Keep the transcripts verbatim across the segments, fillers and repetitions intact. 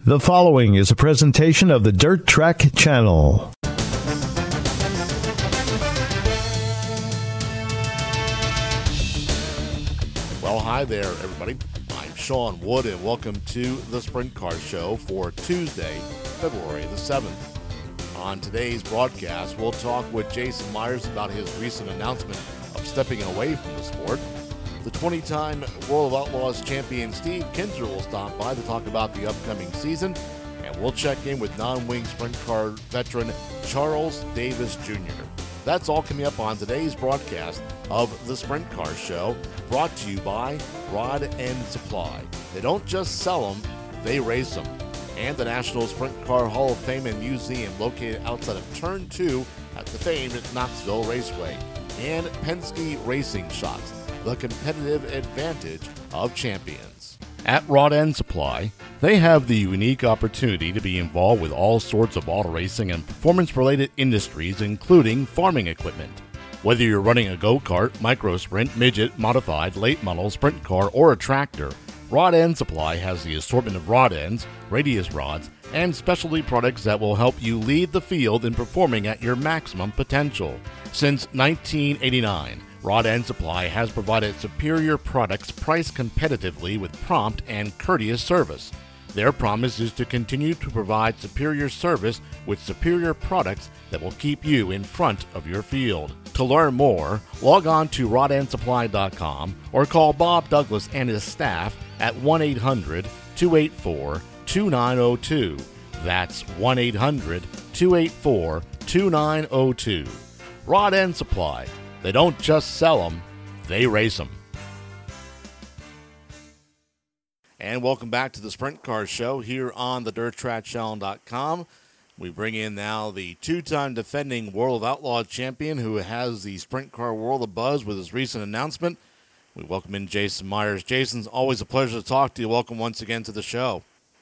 The following is a presentation of the Dirt Track Channel. Well, hi there, everybody. I'm Sean Wood, and welcome to the Sprint Car Show for Tuesday, February the seventh. On today's broadcast, we'll talk with Jason Myers about his recent announcement of stepping away from the sport. The twenty-time World of Outlaws champion Steve Kinser will stop by to talk about the upcoming season, and we'll check in with non-wing sprint car veteran Charles Davis Junior That's all coming up on today's broadcast of the Sprint Car Show, brought to you by Rod End Supply. They don't just sell them, they race them. And the National Sprint Car Hall of Fame and Museum, located outside of Turn two at the famed Knoxville Raceway. And Penske Racing Shots, the competitive advantage of champions. At Rod End Supply, they have the unique opportunity to be involved with all sorts of auto racing and performance-related industries, including farming equipment. Whether you're running a go-kart, micro-sprint, midget, modified, late model, sprint car, or a tractor, Rod End Supply has the assortment of rod ends, radius rods, and specialty products that will help you lead the field in performing at your maximum potential. Since nineteen eighty-nine, Rod End Supply has provided superior products priced competitively with prompt and courteous service. Their promise is to continue to provide superior service with superior products that will keep you in front of your field. To learn more, log on to rod end supply dot com or call Bob Douglas and his staff at one eight hundred two eight four two nine zero two. That's one eight hundred two eight four two nine zero two. Rod End Supply. They don't just sell them, they race them. And welcome back to the Sprint Car Show here on the dirt track channel dot com. We bring in now the two-time defending World of Outlaws champion who has the Sprint Car World of Buzz with his recent announcement. We welcome in Jason Myers. Jason's always a pleasure to talk to you. Welcome once again to the show.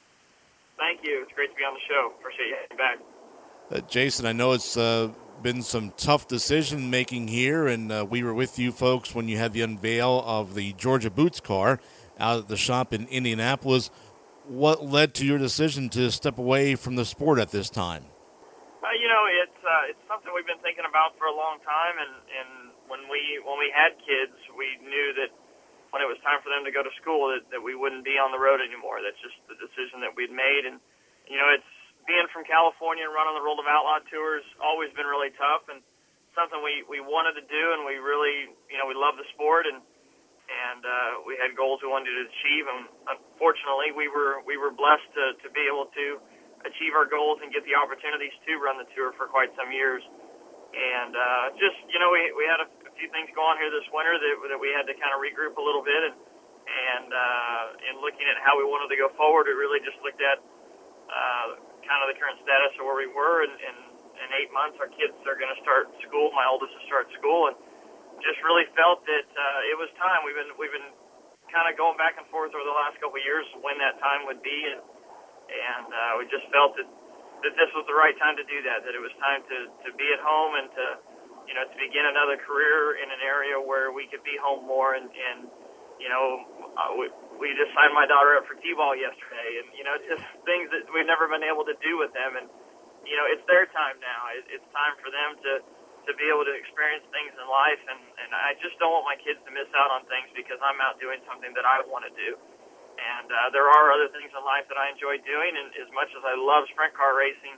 Thank you. It's great to be on the show. Appreciate you having me back. Uh, Jason, I know it's uh, been some tough decision-making here, and uh, we were with you folks when you had the unveil of the Georgia Boots car out at the shop in Indianapolis. What led to your decision to step away from the sport at this time? Uh, you know, it's uh, it's something we've been thinking about for a long time, and, and when we when we had kids, we knew that when it was time for them to go to school, that, that we wouldn't be on the road anymore. That's just the decision that we'd made, and you know, it's being from California and running the World of Outlaw tours always been really tough, and something we, we wanted to do, and we really, you know, we love the sport, and and uh, we had goals we wanted to achieve, and unfortunately, we were we were blessed to, to be able to achieve our goals and get the opportunities to run the tour for quite some years. And uh, just, you know, we we had a, a few things going here this winter that that we had to kind of regroup a little bit, and and uh, in looking at how we wanted to go forward, we really just looked at uh, kind of the current status of where we were, and in, in eight months, our kids are going to start school. My oldest will start school, and just really felt that uh, it was time. We've been we've been kind of going back and forth over the last couple of years when that time would be, and and uh, we just felt that, that this was the right time to do that. That it was time to, to be at home and to you know to begin another career in an area where we could be home more. And, and you know uh, we we just signed my daughter up for T-ball yesterday, and you know just things that we've never been able to do with them. And you know it's their time now. It, it's time for them to. to be able to experience things in life, and, and I just don't want my kids to miss out on things because I'm out doing something that I want to do. And uh, there are other things in life that I enjoy doing, and as much as I love sprint car racing,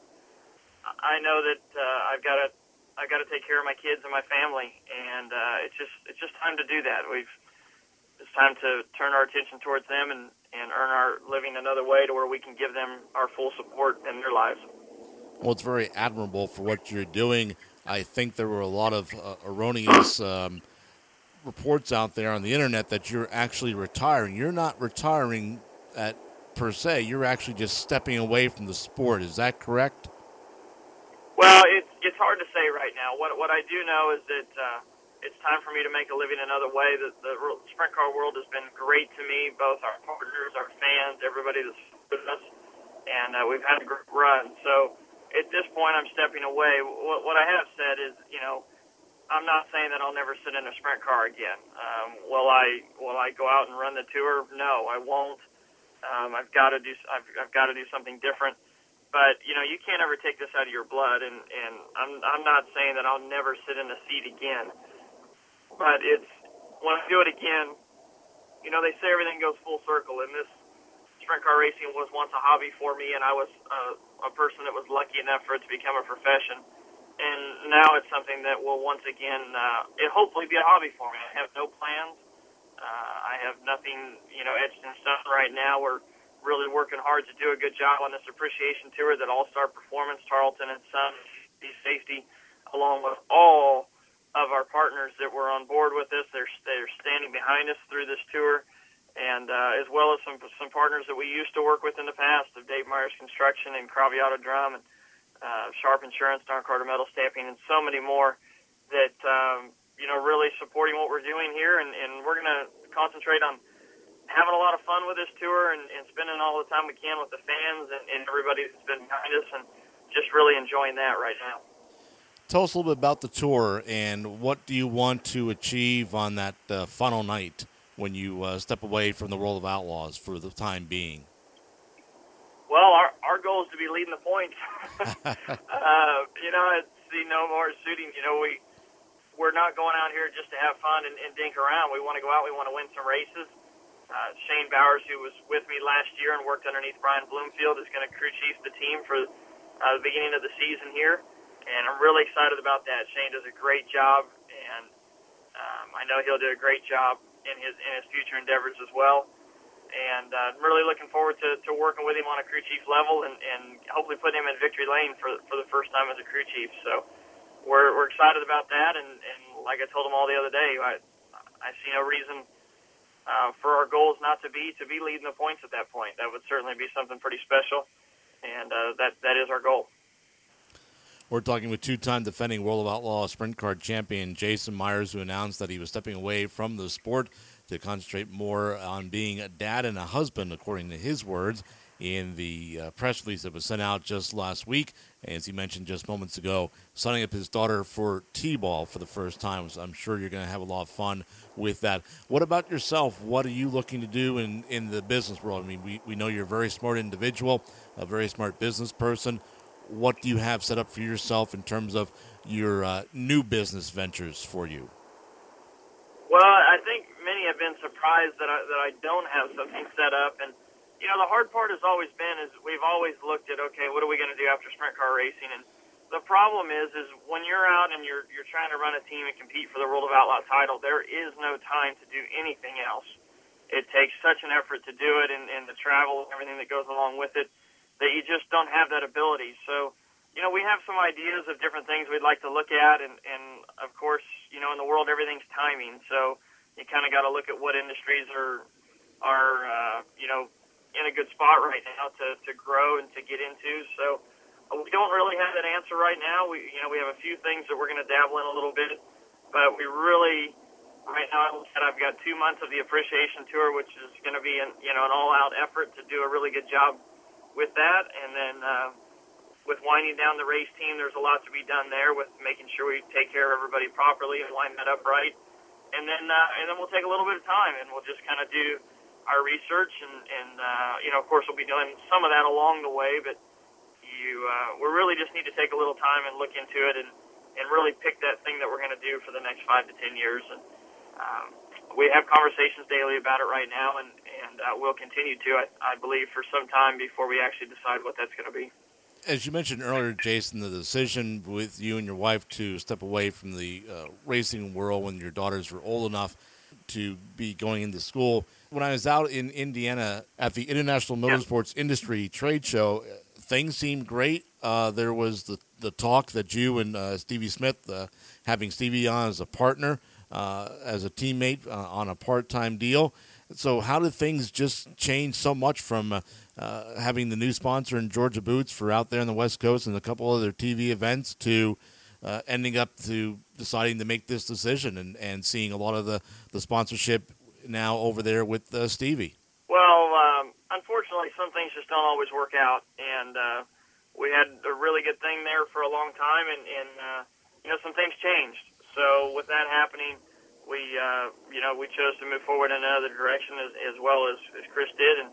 I know that uh, I've got to I've got to take care of my kids and my family, and uh, it's just it's just time to do that. We've it's time to turn our attention towards them and, and earn our living another way to where we can give them our full support in their lives. Well, it's very admirable for what you're doing. I think there were a lot of uh, erroneous um, reports out there on the internet that you're actually retiring. You're not retiring at per se. You're actually just stepping away from the sport. Is that correct? Well, it's it's hard to say right now. What what I do know is that uh, it's time for me to make a living another way. The, the sprint car world has been great to me, both our partners, our fans, everybody that's with us, and uh, we've had a great run. So at this point, I'm stepping away. What, what I have said is, you know, I'm not saying that I'll never sit in a sprint car again. Um, will I will I go out and run the tour? No, I won't. Um, I've got to do I've, I've got to do something different. But you know, you can't ever take this out of your blood, and, and I'm I'm not saying that I'll never sit in a seat again. But it's when I do it again, you know, they say everything goes full circle, and this sprint car racing was once a hobby for me, and I was uh, a person that was lucky enough for it to become a profession. And now it's something that will once again, uh, it hopefully be a hobby for me. I have no plans. Uh, I have nothing, you know, etched in stone right now. We're really working hard to do a good job on this appreciation tour that All-Star Performance, Tarleton and Son, Safety, along with all of our partners that were on board with this. They're, they're standing behind us through this tour, and uh, as well as some some partners that we used to work with in the past, of Dave Myers Construction and Craviotto Drum and uh, Sharp Insurance, Darn Carter Metal Stamping, and so many more that, um, you know, really supporting what we're doing here. And, and we're going to concentrate on having a lot of fun with this tour and, and spending all the time we can with the fans and, and everybody that's been behind us, and just really enjoying that right now. Tell us a little bit about the tour, and what do you want to achieve on that uh, final night when you uh, step away from the World of Outlaws for the time being? Well, our our goal is to be leading the points. uh, you know, it's the no more shooting. You know, we we're not going out here just to have fun and, and dink around. We want to go out. We want to win some races. Uh, Shane Bowers, who was with me last year and worked underneath Brian Bloomfield, is going to crew chief the team for uh, the beginning of the season here, and I'm really excited about that. Shane does a great job, and um, I know he'll do a great job in his in his future endeavors as well. And uh, I'm really looking forward to, to working with him on a crew chief level, and, and hopefully putting him in victory lane for for the first time as a crew chief. So we're we're excited about that, and, and like I told him all the other day, I I see no reason uh, for our goals not to be to be leading the points at that point. That would certainly be something pretty special, and uh, that that is our goal. We're talking with two-time defending World of Outlaw sprint car champion Jason Myers, who announced that he was stepping away from the sport to concentrate more on being a dad and a husband, according to his words, in the uh, press release that was sent out just last week. As he mentioned just moments ago, signing up his daughter for T-ball for the first time. So I'm sure you're going to have a lot of fun with that. What about yourself? What are you looking to do in, in the business world? I mean, we, we know you're a very smart individual, a very smart business person. What do you have set up for yourself in terms of your uh, new business ventures for you? Well, I think many have been surprised that I, that I don't have something set up. And, you know, the hard part has always been is we've always looked at, okay, what are we going to do after sprint car racing? And the problem is, is when you're out and you're you're trying to run a team and compete for the World of Outlaw title, there is no time to do anything else. It takes such an effort to do it, and, and the travel and everything that goes along with it, that you just don't have that ability. So, you know, we have some ideas of different things we'd like to look at, and, and of course, you know, in the world, everything's timing. So you kind of got to look at what industries are, are uh, you know, in a good spot right now to, to grow and to get into. So uh, we don't really have that answer right now. We, you know, we have a few things that we're going to dabble in a little bit, but we really, right now, I've got two months of the appreciation tour, which is going to be, an, you know, an all-out effort to do a really good job with that. And then uh, with winding down the race team, there's a lot to be done there with making sure we take care of everybody properly and line that up right. And then uh, and then we'll take a little bit of time, and we'll just kind of do our research. And, and uh, you know, of course, we'll be doing some of that along the way, but you uh, we really just need to take a little time and look into it and, and really pick that thing that we're going to do for the next five to ten years. And um, we have conversations daily about it right now, and, and uh, we'll continue to, I, I believe, for some time before we actually decide what that's going to be. As you mentioned earlier, Jason, the decision with you and your wife to step away from the uh, racing world when your daughters were old enough to be going into school. When I was out in Indiana at the International Motorsports yeah. Industry Trade Show, things seemed great. Uh, there was the, the talk that you and uh, Stevie Smith, uh, having Stevie on as a partner, uh, as a teammate uh, on a part-time deal. So how did things just change so much from uh, uh, having the new sponsor in Georgia Boots for out there on the West Coast and a couple other T V events to uh, ending up to deciding to make this decision and, and seeing a lot of the, the sponsorship now over there with uh, Stevie? Well, um, unfortunately, some things just don't always work out, and uh, we had a really good thing there for a long time, and, and uh, you know, some things changed. So with that happening, we, uh, you know, we chose to move forward in another direction as, as well as, as Chris did, and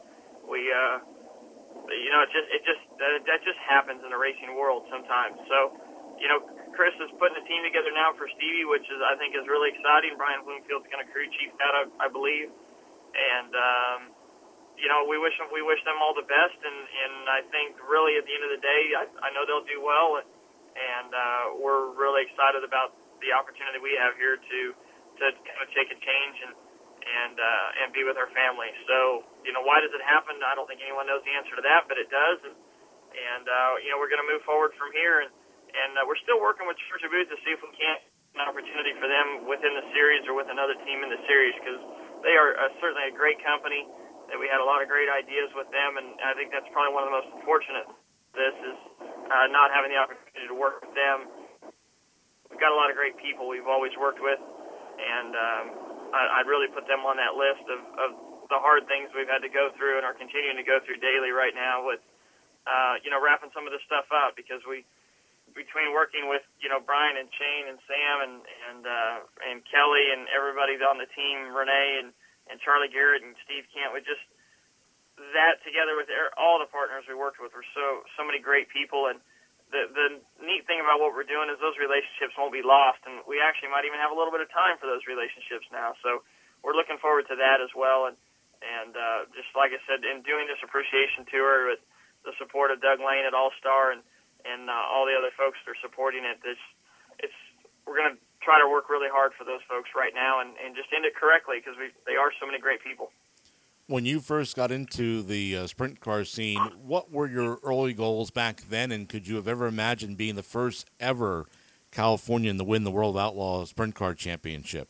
we, uh, you know, it just it just that, that just happens in the racing world sometimes. So, you know, Chris is putting a team together now for Stevie, which is I think is really exciting. Brian Bloomfield's going to crew chief that, I, I believe, and um, you know, we wish them we wish them all the best, and, and I think really at the end of the day, I, I know they'll do well, and, and uh, we're really excited about the opportunity we have here to to kind of take a change and and uh, and be with our family. So, you know, why does it happen? I don't think anyone knows the answer to that, but it does, and, and uh, you know, we're going to move forward from here, and and uh, we're still working with Georgia Booth to see if we can't get an opportunity for them within the series or with another team in the series, because they are uh, certainly a great company. That we had a lot of great ideas with them, and I think that's probably one of the most unfortunate. This is uh, not having the opportunity to work with them. We've got a lot of great people we've always worked with, and um, I, I'd really put them on that list of, of the hard things we've had to go through and are continuing to go through daily right now with, uh, you know, wrapping some of this stuff up, because we, between working with, you know, Brian and Shane and Sam and and uh, and Kelly and everybody on the team, Renee and and Charlie Garrett and Steve Kent, we just, that together with all the partners we worked with were so so many great people, and the the neat thing about what we're doing is those relationships won't be lost, and we actually might even have a little bit of time for those relationships now, so we're looking forward to that as well, and and uh, just like I said, in doing this appreciation tour with the support of Doug Lane at All Star and, and uh, all the other folks that are supporting it, this, it's, we're going to try to work really hard for those folks right now and, and just end it correctly, because we they are so many great people. When you first got into the uh, sprint car scene, what were your early goals back then, and could you have ever imagined being the first ever Californian to win the World Outlaw Sprint Car Championship?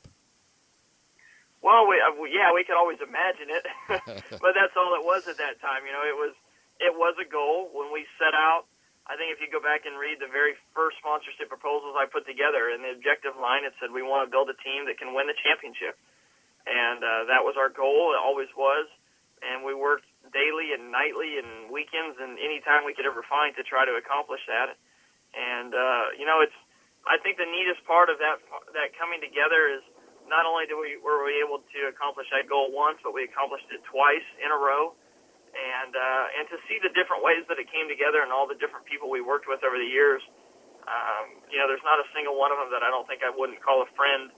Well, we, uh, yeah, we could always imagine it, but that's all it was at that time. You know, it was it was a goal when we set out. I think if you go back and read the very first sponsorship proposals I put together, in the objective line, it said we want to build a team that can win the championship. And uh, that was our goal. It always was. And we worked daily and nightly and weekends and any time we could ever find to try to accomplish that. And, uh, you know, it's, I think the neatest part of that, that coming together is not only did we, were we able to accomplish that goal once, but we accomplished it twice in a row. And uh, and to see the different ways that it came together and all the different people we worked with over the years, um, you know, there's not a single one of them that I don't think I wouldn't call a friend.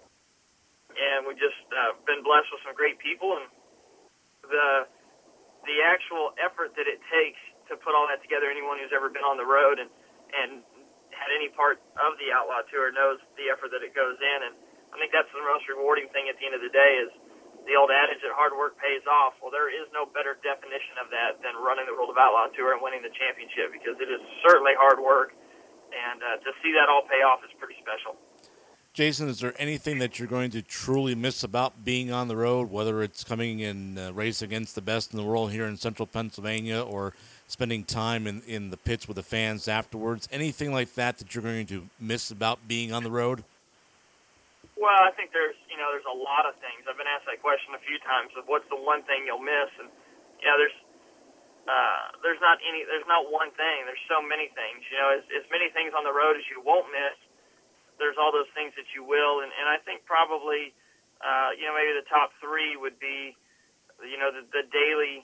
And we've just uh, been blessed with some great people, and the the actual effort that it takes to put all that together. Anyone who's ever been on the road and and had any part of the Outlaw Tour knows the effort that it goes in, and I think that's the most rewarding thing at the end of the day is. The old adage that hard work pays off. Well, there is no better definition of that than running the World of Outlaw Tour and winning the championship, because it is certainly hard work, and uh, to see that all pay off is pretty special. Jason, is there anything that you're going to truly miss about being on the road, whether it's coming and uh, race against the best in the world here in central Pennsylvania or spending time in, in the pits with the fans afterwards? Anything like that that you're going to miss about being on the road? Well, I think there's, you know, there's a lot of things. I've been asked that question a few times of what's the one thing you'll miss, and yeah, there's, uh, there's not any, there's not one thing. There's so many things. You know, as, as many things on the road as you won't miss. There's all those things that you will, and, and I think probably, uh, you know, maybe the top three would be, you know, the, the daily,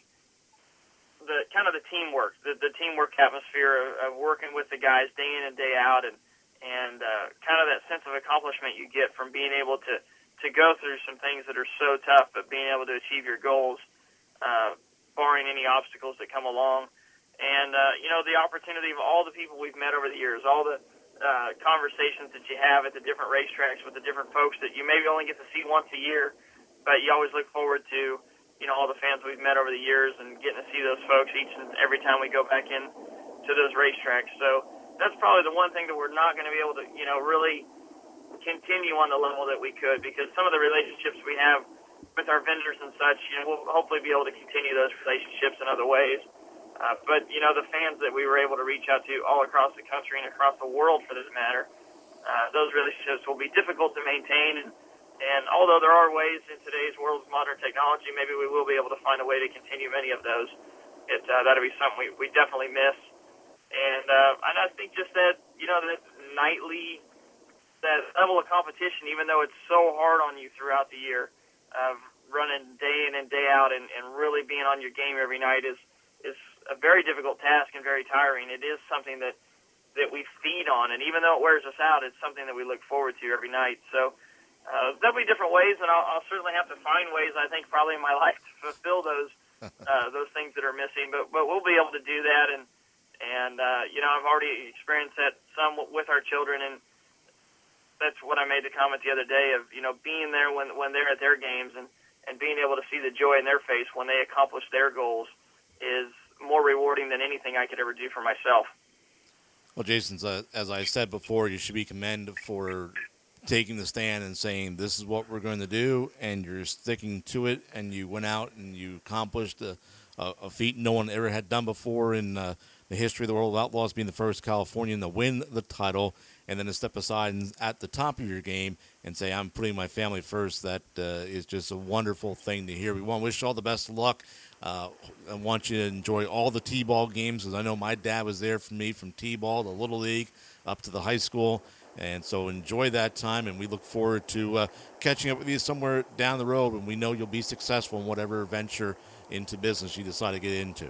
the kind of the teamwork, the, the teamwork atmosphere of, of working with the guys day in and day out, and. And uh, kind of that sense of accomplishment you get from being able to, to go through some things that are so tough, but being able to achieve your goals, uh, barring any obstacles that come along. And, uh, you know, the opportunity of all the people we've met over the years, all the uh, conversations that you have at the different racetracks with the different folks that you maybe only get to see once a year, but you always look forward to, you know, all the fans we've met over the years and getting to see those folks each and every time we go back in to those racetracks. So, that's probably the one thing that we're not going to be able to, you know, really continue on the level that we could, because some of the relationships we have with our vendors and such, you know, we'll hopefully be able to continue those relationships in other ways. Uh, but, you know, the fans that we were able to reach out to all across the country and across the world, for this matter, uh, those relationships will be difficult to maintain. And, and although there are ways in today's world of modern technology, maybe we will be able to find a way to continue many of those. It, uh, that'll be something we, we definitely miss. And, uh, and I think just that, you know, that nightly, that level of competition, even though it's so hard on you throughout the year, of running day in and day out and, and really being on your game every night is is a very difficult task and very tiring. It is something that, that we feed on, and even though it wears us out, it's something that we look forward to every night. So uh, there'll be different ways, and I'll, I'll certainly have to find ways, I think, probably in my life to fulfill those uh, those things that are missing. But but we'll be able to do that, and and uh, you know, I've already experienced that some with our children, and that's what I made the comment the other day of, you know, being there when when they're at their games and, and being able to see the joy in their face when they accomplish their goals is more rewarding than anything I could ever do for myself. Well, Jason, uh, as I said before, you should be commended for taking the stand and saying this is what we're going to do, and you're sticking to it, and you went out and you accomplished a, a, a feat no one ever had done before in uh, the history of the World of Outlaws, being the first Californian to win the title, and then to step aside and at the top of your game and say, I'm putting my family first. That uh, is just a wonderful thing to hear. We want to wish you all the best of luck. Uh, I want you to enjoy all the T-ball games, because I know my dad was there for me from T-ball to Little League up to the high school. And so enjoy that time, and we look forward to uh, catching up with you somewhere down the road when we know you'll be successful in whatever venture into business you decide to get into.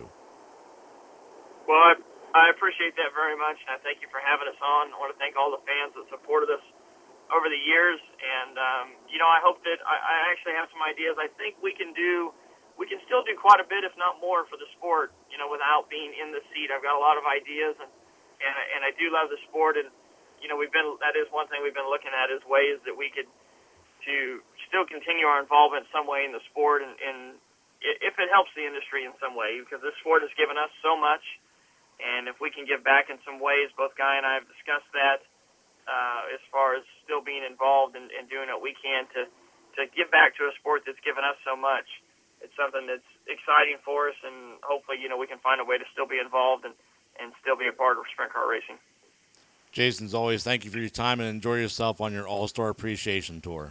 Well, I, I appreciate that very much, and I thank you for having us on. I want to thank all the fans that supported us over the years, and, um, you know, I hope that I, I actually have some ideas. I think we can do, we can still do quite a bit, if not more, for the sport, you know, without being in the seat. I've got a lot of ideas, and, and, and I do love the sport, and, you know, we've been, that is one thing we've been looking at is ways that we could, to still continue our involvement in some way in the sport, and, and if it helps the industry in some way, because this sport has given us so much. And if we can give back in some ways, both Guy and I have discussed that uh, as far as still being involved and, and doing what we can to, to give back to a sport that's given us so much. It's something that's exciting for us, and hopefully, you know, we can find a way to still be involved and, and still be a part of sprint car racing. Jason, as always, thank you for your time, and enjoy yourself on your All-Star Appreciation Tour.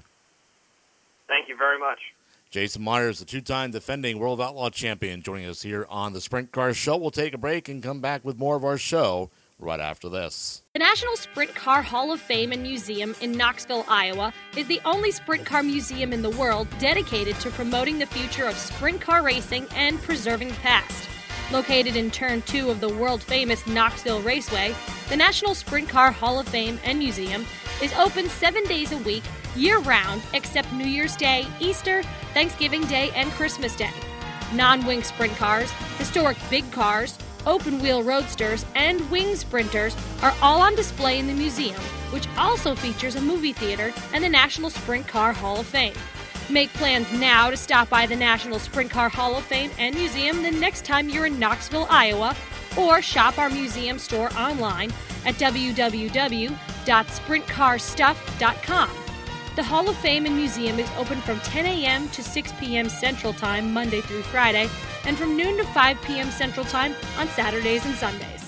Thank you very much. Jason Myers, the two-time defending World Outlaw champion, joining us here on the Sprint Car Show. We'll take a break and come back with more of our show right after this. The National Sprint Car Hall of Fame and Museum in Knoxville, Iowa, is the only sprint car museum in the world dedicated to promoting the future of sprint car racing and preserving the past. Located in Turn two of the world-famous Knoxville Raceway, the National Sprint Car Hall of Fame and Museum is open seven days a week, year-round, except New Year's Day, Easter, Thanksgiving Day, and Christmas Day. Non-wing sprint cars, historic big cars, open-wheel roadsters, and wing sprinters are all on display in the museum, which also features a movie theater and the National Sprint Car Hall of Fame. Make plans now to stop by the National Sprint Car Hall of Fame and Museum the next time you're in Knoxville, Iowa, or shop our museum store online at w w w dot sprint car stuff dot com. The Hall of Fame and Museum is open from ten a.m. to six p.m. Central Time, Monday through Friday, and from noon to five p.m. Central Time on Saturdays and Sundays.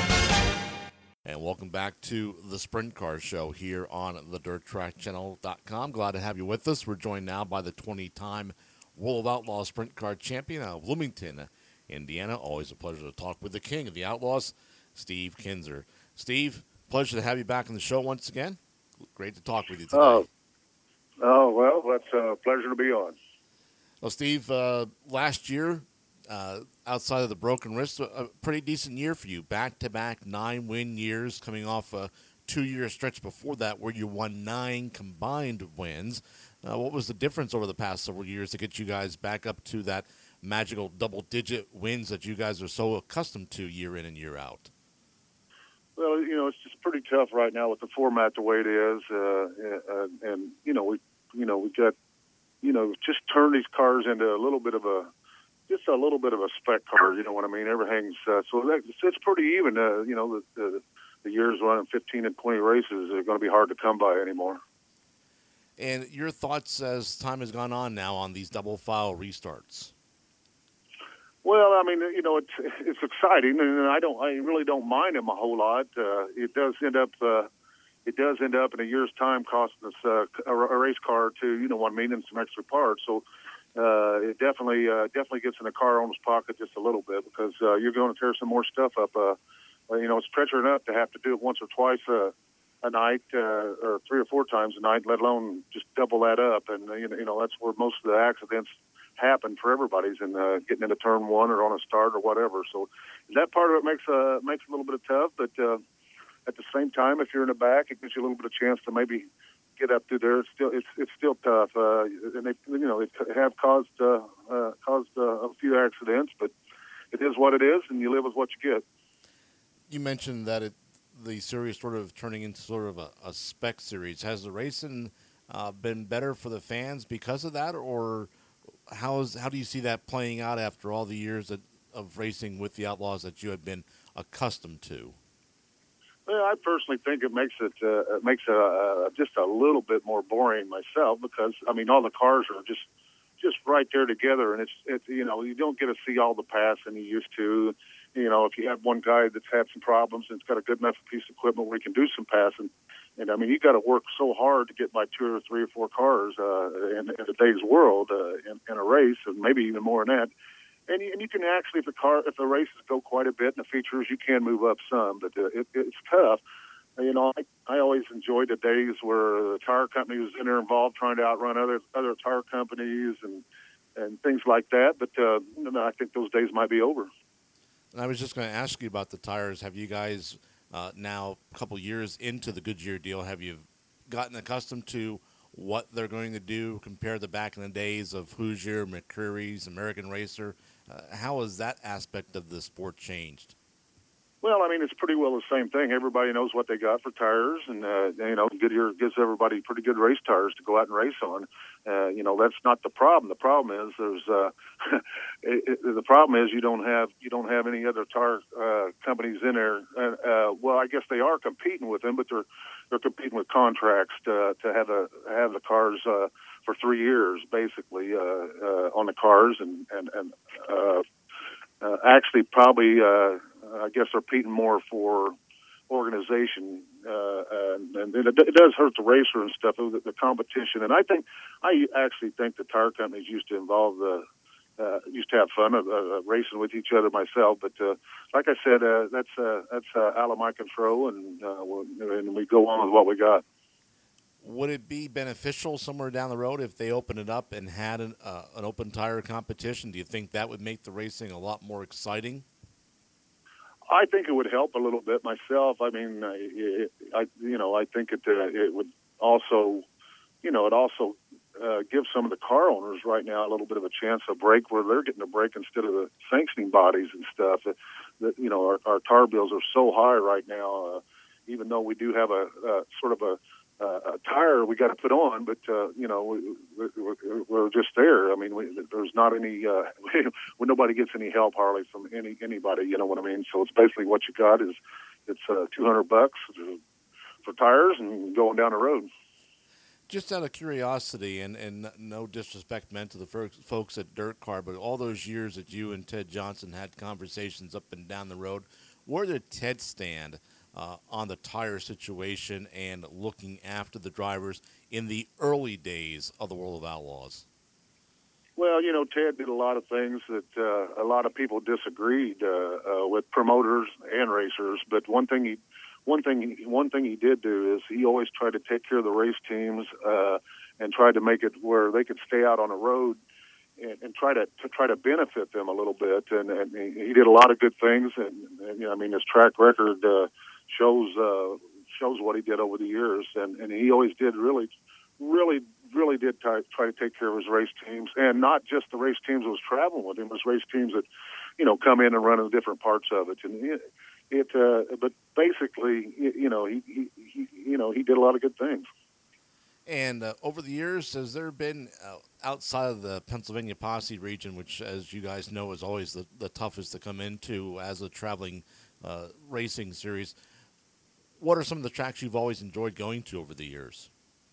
And welcome back to the Sprint Car Show here on the dirt track channel dot com. Glad to have you with us. We're joined now by the twenty-time World of Outlaws Sprint Car Champion out of Bloomington, Indiana. Always a pleasure to talk with the king of the Outlaws, Steve Kinser. Steve, pleasure to have you back on the show once again. Great to talk with you today. Oh, oh well, that's a pleasure to be on. Well, Steve, uh, last year, uh, outside of the broken wrist, a pretty decent year for you. Back-to-back nine-win years, coming off a two-year stretch before that where you won nine combined wins. Uh, what was the difference over the past several years to get you guys back up to that magical double-digit wins that you guys are so accustomed to year in and year out? Well, you know, it's just pretty tough right now with the format the way it is, uh, and, and you know, we, you know, we got, you know, just turn these cars into a little bit of a, just a little bit of a spec car. You know what I mean? Everything's uh, so that, it's, it's pretty even. Uh, you know, the, the the years running fifteen and twenty races are going to be hard to come by anymore. And your thoughts as time has gone on now on these double file restarts? Well, I mean, you know, it's it's exciting, and I don't, I really don't mind them a whole lot. Uh, it does end up, uh, it does end up in a year's time costing us uh, a, a race car or two. You know what I mean, and some extra parts. So uh, it definitely, uh, definitely gets in the car owner's pocket just a little bit because uh, you're going to tear some more stuff up. Uh, you know, it's treacherous enough to have to do it once or twice, uh, a night uh, or three or four times a night, let alone just double that up. And uh, you know, you know that's where most of the accidents happen for everybody's in uh, getting into turn one or on a start or whatever. So that part of it makes a makes a little bit of tough, but uh, at the same time, if you're in the back, it gives you a little bit of chance to maybe get up through there. It's still it's it's still tough, uh, and they you know they have caused uh, uh, caused uh, a few accidents, but it is what it is, and you live with what you get. You mentioned that it the series sort of turning into sort of a, a spec series. Has the racing uh, been better for the fans because of that, or how is how do you see that playing out after all the years of, of racing with the Outlaws that you have been accustomed to? Well, I personally think it makes it uh, it makes it uh, just a little bit more boring myself because I mean all the cars are just just right there together, and it's it's you know you don't get to see all the passing you used to. You know, if you have one guy that's had some problems and it's got a good enough piece of equipment where he can do some passing, and I mean you got to work so hard to get by two or three or four cars uh, in, in today's world uh, in, in a race, and maybe even more than that. And you, and you can actually, if the car, if the races go quite a bit in the features, you can move up some, but uh, it, it's tough. You know, I, I always enjoyed the days where the tire company was in there involved trying to outrun other other tire companies and and things like that. But uh, you know, I think those days might be over. And I was just going to ask you about the tires. Have you guys uh, now, a couple years into the Goodyear deal, have you gotten accustomed to what they're going to do compared to back in the days of Hoosier, McCreary's, American Racer? Uh, how has that aspect of the sport changed? Well, I mean, it's pretty well the same thing. Everybody knows what they got for tires, and, uh, you know, Goodyear gives everybody pretty good race tires to go out and race on. Uh, you know, that's not the problem. The problem is there's uh, it, it, the problem is you don't have you don't have any other tire uh, companies in there. Uh, uh, well, I guess they are competing with them, but they're they're competing with contracts to to have a have the cars uh, for three years, basically, uh, uh, on the cars, and and and uh, uh, actually probably. Uh, I guess they're competing more for organization, uh, and, and it, it does hurt the racer and stuff, the, the competition. And I think, I actually think the tire companies used to involve the, uh, used to have fun of uh, racing with each other myself. But uh, like I said, uh, that's uh, that's uh, out of my control, and uh, we'll, and we go on with what we got. Would it be beneficial somewhere down the road if they opened it up and had an, uh, an open tire competition? Do you think that would make the racing a lot more exciting? I think it would help a little bit myself. I mean, I, I you know, I think it uh, it would also, you know, it also uh, gives some of the car owners right now a little bit of a chance to break where they're getting a break instead of the sanctioning bodies and stuff. That, that you know, our, our tar bills are so high right now. Uh, even though we do have a uh, sort of a Uh, a tire we got to put on, but uh, you know we, we're, we're just there. I mean, we, there's not any uh, when nobody gets any help hardly from any anybody. You know what I mean? So it's basically what you got is it's uh, two hundred bucks for tires and going down the road. Just out of curiosity, and, and no disrespect meant to the folks at Dirt Car, but all those years that you and Ted Johnson had conversations up and down the road, where did Ted stand Uh, on the tire situation and looking after the drivers in the early days of the World of Outlaws? Well, you know, Ted did a lot of things that uh, a lot of people disagreed uh, uh, with promoters and racers. But one thing he, one thing, one thing he did do is he always tried to take care of the race teams uh, and tried to make it where they could stay out on the road and, and try to, to try to benefit them a little bit. And, and he did a lot of good things. And, and you know, I mean, his track record Uh, shows uh, shows what he did over the years, and, and he always did really, really, really did try, try to take care of his race teams, and not just the race teams that was traveling with him, it was race teams that, you know, come in and run in different parts of it. And it, it uh, but basically, you know, he, he, he, you know, he did a lot of good things. And uh, over the years, has there been uh, outside of the Pennsylvania Posse region, which, as you guys know, is always the, the toughest to come into as a traveling uh, racing series, what are some of the tracks you've always enjoyed going to over the years?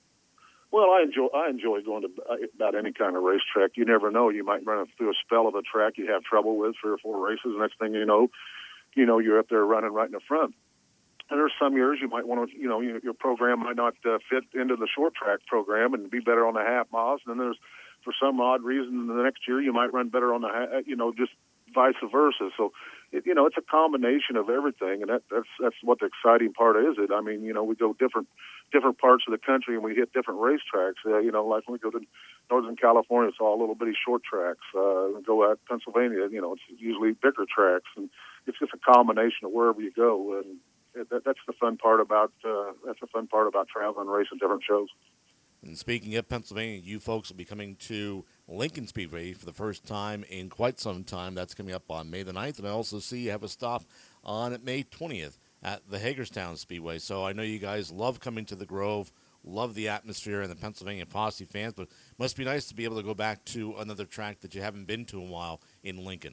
Well, I enjoy I enjoy going to about any kind of racetrack. You never know; you might run through a spell of a track you have trouble with, three or four races. Next thing you know, you know you're up there running right in the front. And there's some years you might want to, you know, your, your program might not uh, fit into the short track program and be better on the half miles. And then there's, for some odd reason, the next year you might run better on the, you know, just vice versa. So, it, you know, it's a combination of everything, and that, that's that's what the exciting part is. It. I mean, you know, we go different different parts of the country and we hit different racetracks. Uh, you know, like when we go to Northern California, it's all little bitty short tracks. Uh, we go out Pennsylvania, you know, it's usually bigger tracks, and it's just a combination of wherever you go. And it, that, that's the fun part about uh, that's the fun part about traveling and racing different shows. And speaking of Pennsylvania, you folks will be coming to Lincoln Speedway for the first time in quite some time. That's coming up on May the ninth. And I also see you have a stop on May twentieth at the Hagerstown Speedway. So I know you guys love coming to the Grove, love the atmosphere and the Pennsylvania Posse fans, but it must be nice to be able to go back to another track that you haven't been to in a while in Lincoln.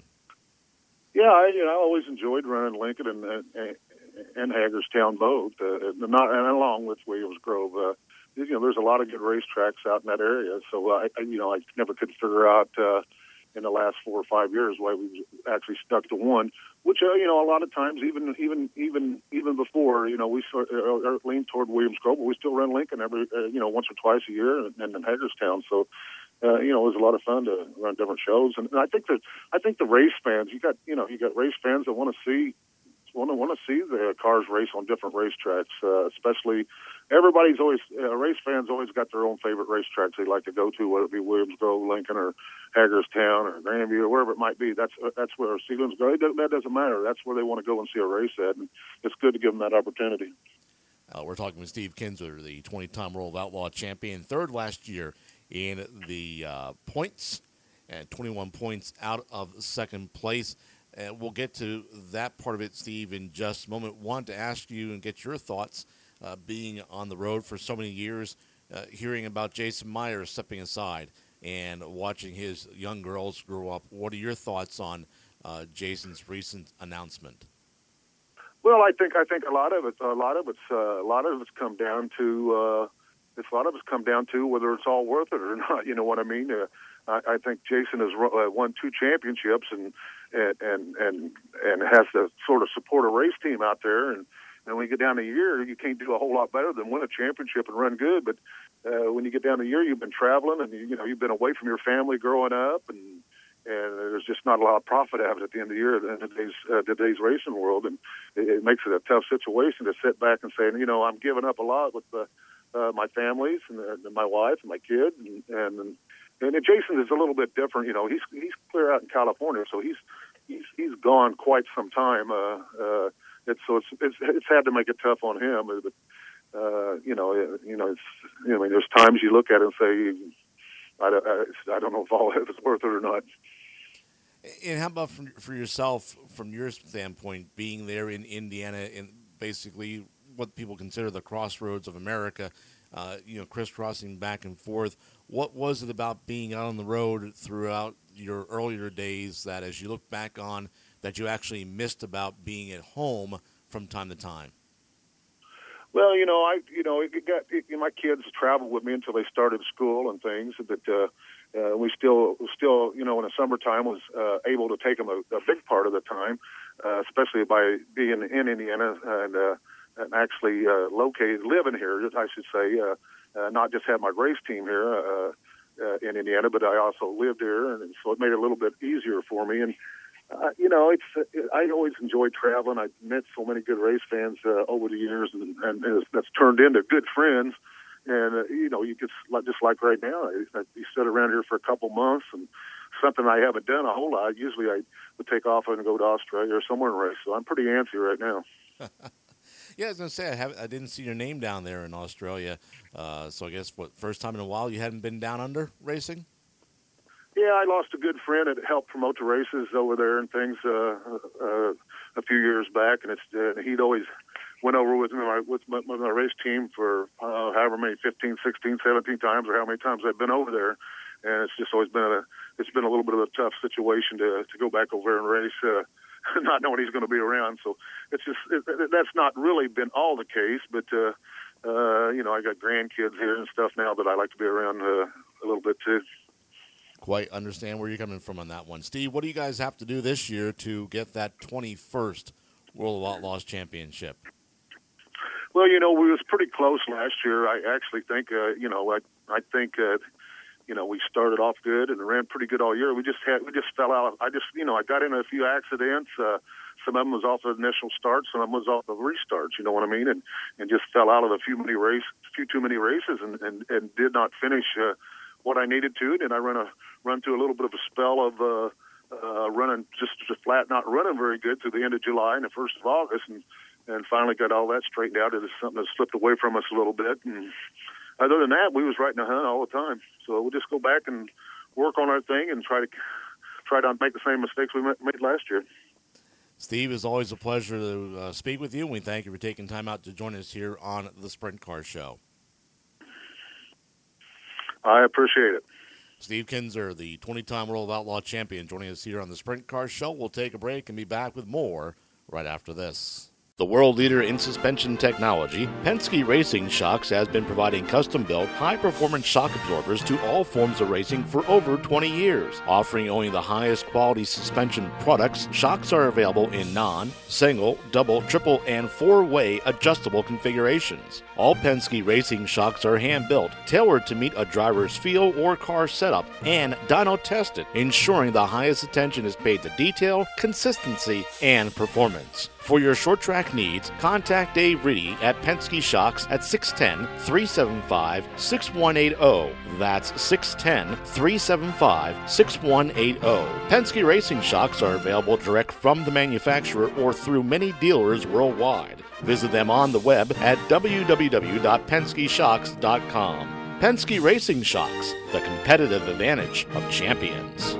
Yeah, I, you know, I always enjoyed running Lincoln and, and, and Hagerstown both, uh, not, and along with Williams Grove. Uh, you know, there's a lot of good racetracks out in that area. So, uh, I, you know, I never could figure out uh, in the last four or five years why we actually stuck to one. Which, uh, you know, a lot of times, even even even even before, you know, we sort of uh, leaned toward Williams Grove, but we still run Lincoln every, uh, you know, once or twice a year, and, and in Hagerstown. So, uh, you know, it was a lot of fun to run different shows. And, and I think that I think the race fans, you got, you know, you got race fans that want to see. Want to want to see the cars race on different racetracks, uh, especially everybody's always uh, race fans always got their own favorite racetracks they like to go to, whether it be Williams Grove, Lincoln, or Hagerstown, or Grandview, or wherever it might be. That's uh, that's where Sealands go. That doesn't matter. That's where they want to go and see a race at, and it's good to give them that opportunity. Uh, we're talking with Steve Kinsler, the twenty-time World Outlaw champion, third last year in the uh, points, and twenty-one points out of second place. And we'll get to that part of it, Steve, in just a moment. Wanted to ask you and get your thoughts, uh, being on the road for so many years, uh, hearing about Jason Myers stepping aside and watching his young girls grow up. What are your thoughts on uh, Jason's recent announcement? Well, I think I think a lot of it, a lot of it's, uh, a lot of it's come down to, uh, it's a lot of it's come down to whether it's all worth it or not. You know what I mean? Uh, I, I think Jason has uh, won two championships and. And, and and and has to sort of support a race team out there, and, and when you get down a year, you can't do a whole lot better than win a championship and run good. But uh, when you get down a year, you've been traveling, and you, you know you've been away from your family growing up, and and there's just not a lot of profit out of it at the end of the year in today's uh, today's racing world, and it, it makes it a tough situation to sit back and say, you know, I'm giving up a lot with the, uh, my families and, uh, and my wife and my kids, and and. And Jason is a little bit different, you know. He's he's clear out in California, so he's he's he's gone quite some time. Uh, uh, it's so it's, it's it's had to make it tough on him. But uh, you know, it, you know, it's you know, I mean, there's times you look at it and say, I don't, I, I don't know if all of it's worth it or not. And how about from, for yourself, from your standpoint, being there in Indiana, in basically what people consider the crossroads of America? Uh, you know, crisscrossing back and forth. What was it about being out on the road throughout your earlier days that, as you look back on, that you actually missed about being at home from time to time? Well, you know, I, you know, it got it, my kids traveled with me until they started school and things. But uh, uh, we still, still, you know, in the summertime was uh, able to take them a, a big part of the time, uh, especially by being in Indiana and. Uh, And actually uh, located, living here, I should say, uh, uh, not just have my race team here uh, uh, in Indiana, but I also lived here, and so it made it a little bit easier for me. And uh, you know, it's it, I always enjoyed traveling. I met so many good race fans uh, over the years, and, and it's, that's turned into good friends. And uh, you know, you could just like right now, I, I, you sit around here for a couple months, and something I haven't done a whole lot. Usually, I would take off and go to Australia or somewhere and race. So I'm pretty antsy right now. Yeah, I was going to say, I, have, I didn't see your name down there in Australia. Uh, so I guess, what, first time in a while you hadn't been down under racing? Yeah, I lost a good friend that helped promote the races over there and things uh, uh, a few years back. And it's uh, he'd always went over with me with my, with my race team for uh, however many, fifteen, sixteen, seventeen times, or how many times I've been over there. And it's just always been a, it's been a little bit of a tough situation to, to go back over there and race. Uh, not knowing he's going to be around. So it's just, it, it, that's not really been all the case, but, uh, uh, you know, I got grandkids here and stuff now that I like to be around uh, a little bit too. Quite understand where you're coming from on that one. Steve, what do you guys have to do this year to get that twenty-first World of Outlaws championship? Well, you know, we was pretty close last year. I actually think, uh, you know, I, I think, uh, you know, we started off good and ran pretty good all year. We just had, we just fell out. I just, you know, I got in a few accidents. Uh, some of them was off the initial starts, some of them was off the restarts. You know what I mean? And and just fell out of a few many race, few too many races, and and, and did not finish uh, what I needed to. And I run a run through a little bit of a spell of uh, uh, running just, just flat, not running very good through the end of July and the first of August, and and finally got all that straightened out. It is something that slipped away from us a little bit. And other than that, we was right in the hunt all the time. So we'll just go back and work on our thing and try to try not make the same mistakes we made last year. Steve, it's always a pleasure to uh, speak with you, and we thank you for taking time out to join us here on the Sprint Car Show. I appreciate it. Steve Kinser, the twenty-time World Outlaw Champion, joining us here on the Sprint Car Show. We'll take a break and be back with more right after this. The world leader in suspension technology, Penske Racing Shocks has been providing custom-built, high-performance shock absorbers to all forms of racing for over twenty years. Offering only the highest quality suspension products, shocks are available in non, single, double, triple, and four-way adjustable configurations. All Penske Racing shocks are hand-built, tailored to meet a driver's feel or car setup, and dyno-tested, ensuring the highest attention is paid to detail, consistency, and performance. For your short track needs, contact Dave Reedy at Penske Shocks at six one zero, three seven five, six one eight zero. That's six one zero, three seven five, six one eight zero. Penske Racing Shocks are available direct from the manufacturer or through many dealers worldwide. Visit them on the web at w w w dot penske shocks dot com. Penske Racing Shocks, the competitive advantage of champions.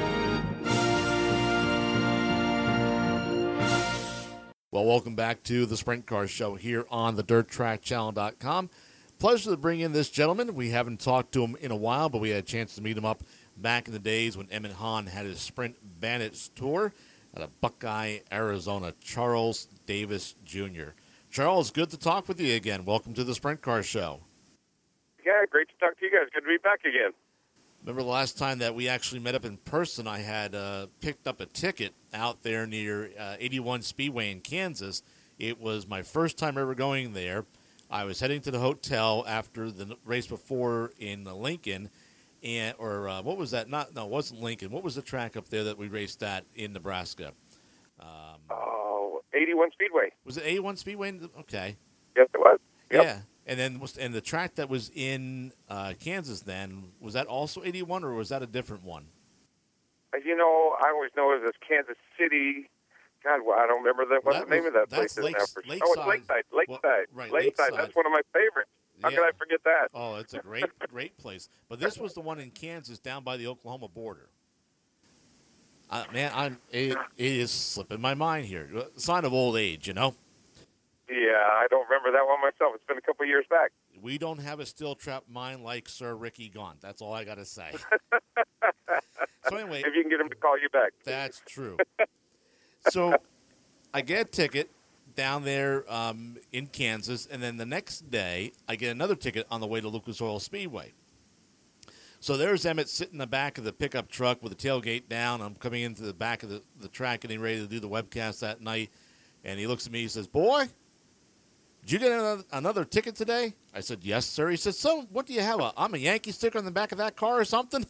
Well, welcome back to the Sprint Car Show here on the dirt track channel dot com. Pleasure to bring in this gentleman. We haven't talked to him in a while, but we had a chance to meet him up back in the days when Emmett Hahn had his Sprint Bandits tour out of Buckeye, Arizona. Charles Davis Junior Charles, good to talk with you again. Welcome to the Sprint Car Show. Yeah, great to talk to you guys. Good to be back again. Remember the last time that we actually met up in person, I had uh, picked up a ticket out there near uh, eighty-one Speedway in Kansas. It was my first time ever going there. I was heading to the hotel after the race before in Lincoln, and or uh, what was that? Not no, it wasn't Lincoln. What was the track up there that we raced at in Nebraska? Um, oh, eighty-one Speedway. Was it eighty-one Speedway? Okay. Yes, it was. Yep. Yeah. And then was and the track that was in uh, Kansas then, was that also eighty-one or was that a different one? You know, I always know it as Kansas City. God, well, I don't remember that. What's That the name was- of that that's place? Lakes- now for, Lakeside. Oh, it's Lakeside. Lakeside. Well, right, Lakeside. Lakeside. That's one of my favorites. How Yeah. could I forget that? Oh, it's a great, great place. But this was the one in Kansas down by the Oklahoma border. Uh, man, I'm it, it is slipping my mind here. Sign of old age, you know. Yeah, I don't remember that one myself. It's been a couple years back. We don't have a steel trap mind like Sir Ricky Gaunt. That's all I got to say. So anyway, If you can get him to call you back. that's true. So I get a ticket down there um, in Kansas, and then the next day I get another ticket on the way to Lucas Oil Speedway. So there's Emmett sitting in the back of the pickup truck with the tailgate down. I'm coming into the back of the, the track, getting ready to do the webcast that night, and he looks at me, he says, "Boy, did you get another, another ticket today?" I said, "Yes, sir." He said, "So what do you have? A, I'm a Yankee sticker on the back of that car or something?"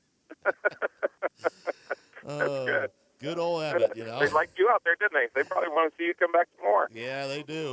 uh, good. Good old Emmett, you know. They liked you out there, didn't they? They probably want to see you come back some more. Yeah, they do.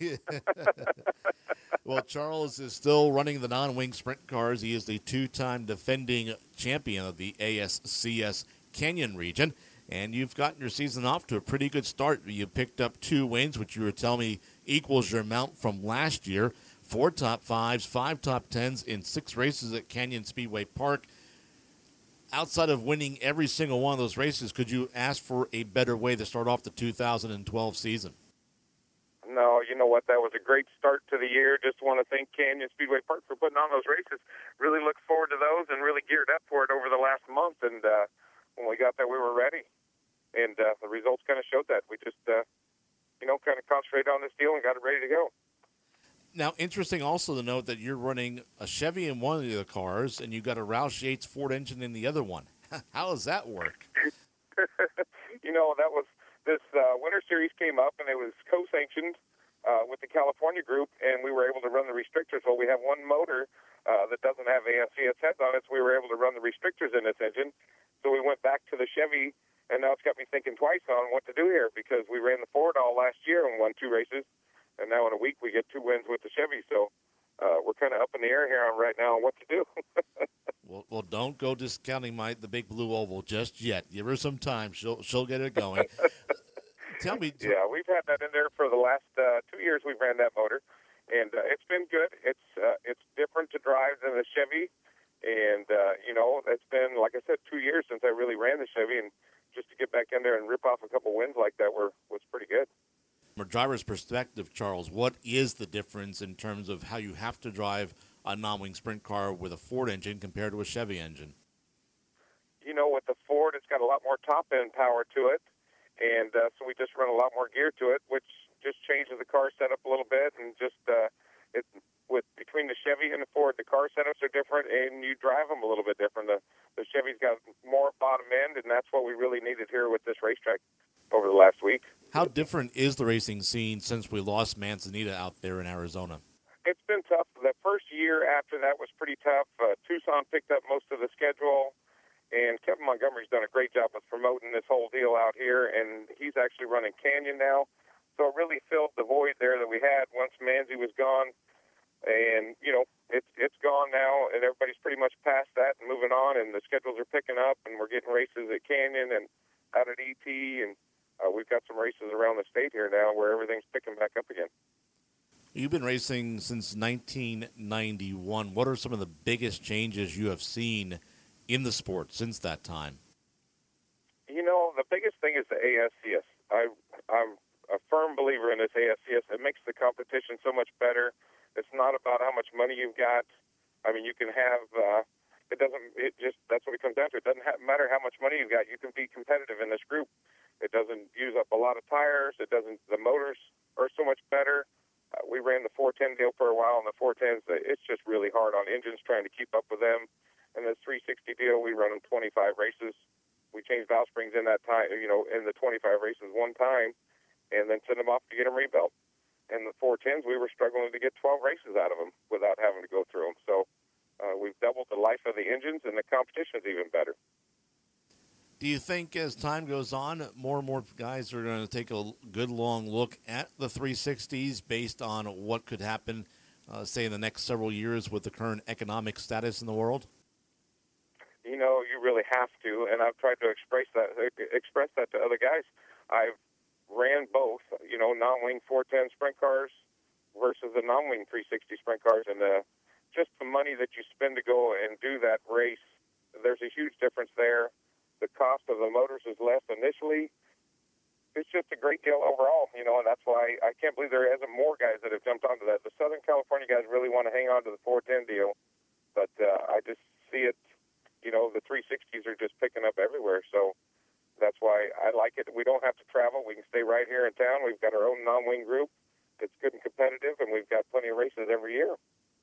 Well, Charles is still running the non-wing sprint cars. He is the two-time defending champion of the A S C S Canyon region. And you've gotten your season off to a pretty good start. You picked up two wins, which you were telling me equals your amount from last year. Four top fives, five top tens in six races at Canyon Speedway Park. Outside of winning every single one of those races, could you ask for a better way to start off the two thousand twelve season? No, you know what? That was a great start to the year. Just want to thank Canyon Speedway Park for putting on those races. Really look forward to those and really geared up for it over the last month. And uh, when we got there, we were ready. And uh, the results kind of showed that. We just, uh, you know, kind of concentrated on this deal and got it ready to go. Now, interesting also to note that you're running a Chevy in one of the cars and you got a Roush Yates Ford engine in the other one. How does that work? You know, that was this uh, Winter Series came up, and it was co-sanctioned uh, with the California group, and we were able to run the restrictors. Well, we have one motor uh, that doesn't have A S C S heads on it, so we were able to run the restrictors in this engine. So we went back to the Chevy, and now it's got me thinking twice on what to do here, because we ran the Ford all last year and won two races, and now in a week we get two wins with the Chevy. So uh, we're kind of up in the air here on right now on what to do. well, well, don't go discounting my the big blue oval just yet. Give her some time; she'll she'll get it going. Tell me, t- yeah, we've had that in there for the last uh, two years. We've ran that motor, and uh, it's been good. It's uh, it's different to drive than the Chevy. And, uh, you know, it's been, like I said, two years since I really ran the Chevy, and just to get back in there and rip off a couple wins like that were was pretty good. From a driver's perspective, Charles, what is the difference in terms of how you have to drive a non-wing sprint car with a Ford engine compared to a Chevy engine? You know, with the Ford, it's got a lot more top-end power to it, and uh, so we just run a lot more gear to it, which just changes the car setup a little bit, and just uh, it with between the Chevy and the Ford, the car setups are different, and you drive them a little bit different. The, the Chevy's got more bottom end, and that's what we really needed here with this racetrack over the last week. How different is the racing scene since we lost Manzanita out there in Arizona? It's been tough. The first year after that was pretty tough. Uh, Tucson picked up most of the schedule, and Kevin Montgomery's done a great job with promoting this whole deal out here, and he's actually running Canyon now. So it really filled the void there that we had once Manzi was gone. And, you know, it's it's gone now, and everybody's pretty much past that and moving on, and the schedules are picking up, and we're getting races at Canyon and out at E T, and uh, we've got some races around the state here now where everything's picking back up again. You've been racing since nineteen ninety-one. What are some of the biggest changes you have seen in the sport since that time? You know, the biggest thing is the A S C S. I, I'm a firm believer in this A S C S. It makes the competition so much better. It's not about how much money you've got. I mean, you can have, uh, it doesn't, it just, that's what it comes down to. It doesn't have, matter how much money you've got. You can be competitive in this group. It doesn't use up a lot of tires. It doesn't, the motors are so much better. Uh, we ran the four ten deal for a while, and the four tens, it's just really hard on engines trying to keep up with them. And the three sixty deal, we run them twenty-five races. We changed valve springs in that time, you know, in the twenty-five races one time, and then send them off to get them rebuilt. And the four tens, we were struggling to get twelve races out of them without having to go through them. So uh, we've doubled the life of the engines, and the competition's even better. Do you think as time goes on, more and more guys are going to take a good long look at the three sixties based on what could happen, uh, say, in the next several years with the current economic status in the world? You know, you really have to, and I've tried to express that express that to other guys. I've ran both, you know, non-wing four ten sprint cars versus the non-wing three sixty sprint cars, and uh, just the money that you spend to go and do that race, there's a huge difference there. The cost of the motors is less initially. It's just a great deal overall, you know, and that's why I can't believe there isn't more guys that have jumped onto that. The Southern California guys really want to hang on to the four ten deal, but uh, I just see it, you know, the three sixties are just picking up everywhere, so that's why I like it. We don't have to travel. We can stay right here in town. We've got our own non-wing group. It's good and competitive, and we've got plenty of races every year.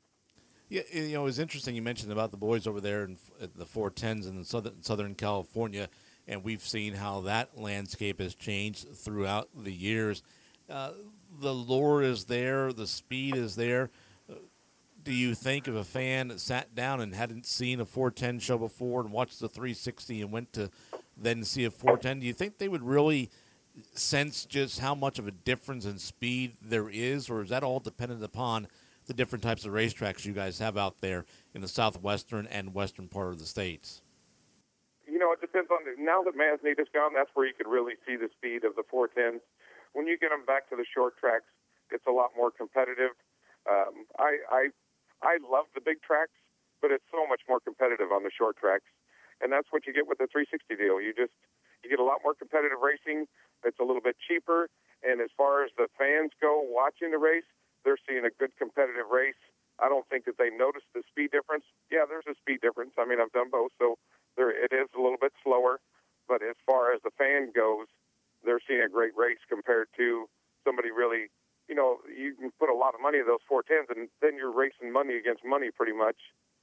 Yeah, you know, it was interesting you mentioned about the boys over there in the four tens in Southern, Southern California, and we've seen how that landscape has changed throughout the years. Uh, the lure is there. The speed is there. Uh, do you think if a fan sat down and hadn't seen a four ten show before and watched the three sixty and went to then see a four ten, do you think they would really sense just how much of a difference in speed there is, or is that all dependent upon the different types of racetracks you guys have out there in the southwestern and western part of the states? You know, it depends on, the, now that Manzanita's gone, that's where you could really see the speed of the four tens. When you get them back to the short tracks, it's a lot more competitive. Um, I, I, I love the big tracks, but it's so much more competitive on the short tracks. And that's what you get with the three sixty deal. You just, you get a lot more competitive racing. It's a little bit cheaper. And as far as the fans go watching the race, they're seeing a good competitive race. I don't think that they notice the speed difference. Yeah, there's a speed difference. I mean, I've done both, so there it is a little bit slower. But as far as the fan goes, they're seeing a great race compared to somebody really, you know, you can put a lot of money in those four tens, and then you're racing money against money pretty much.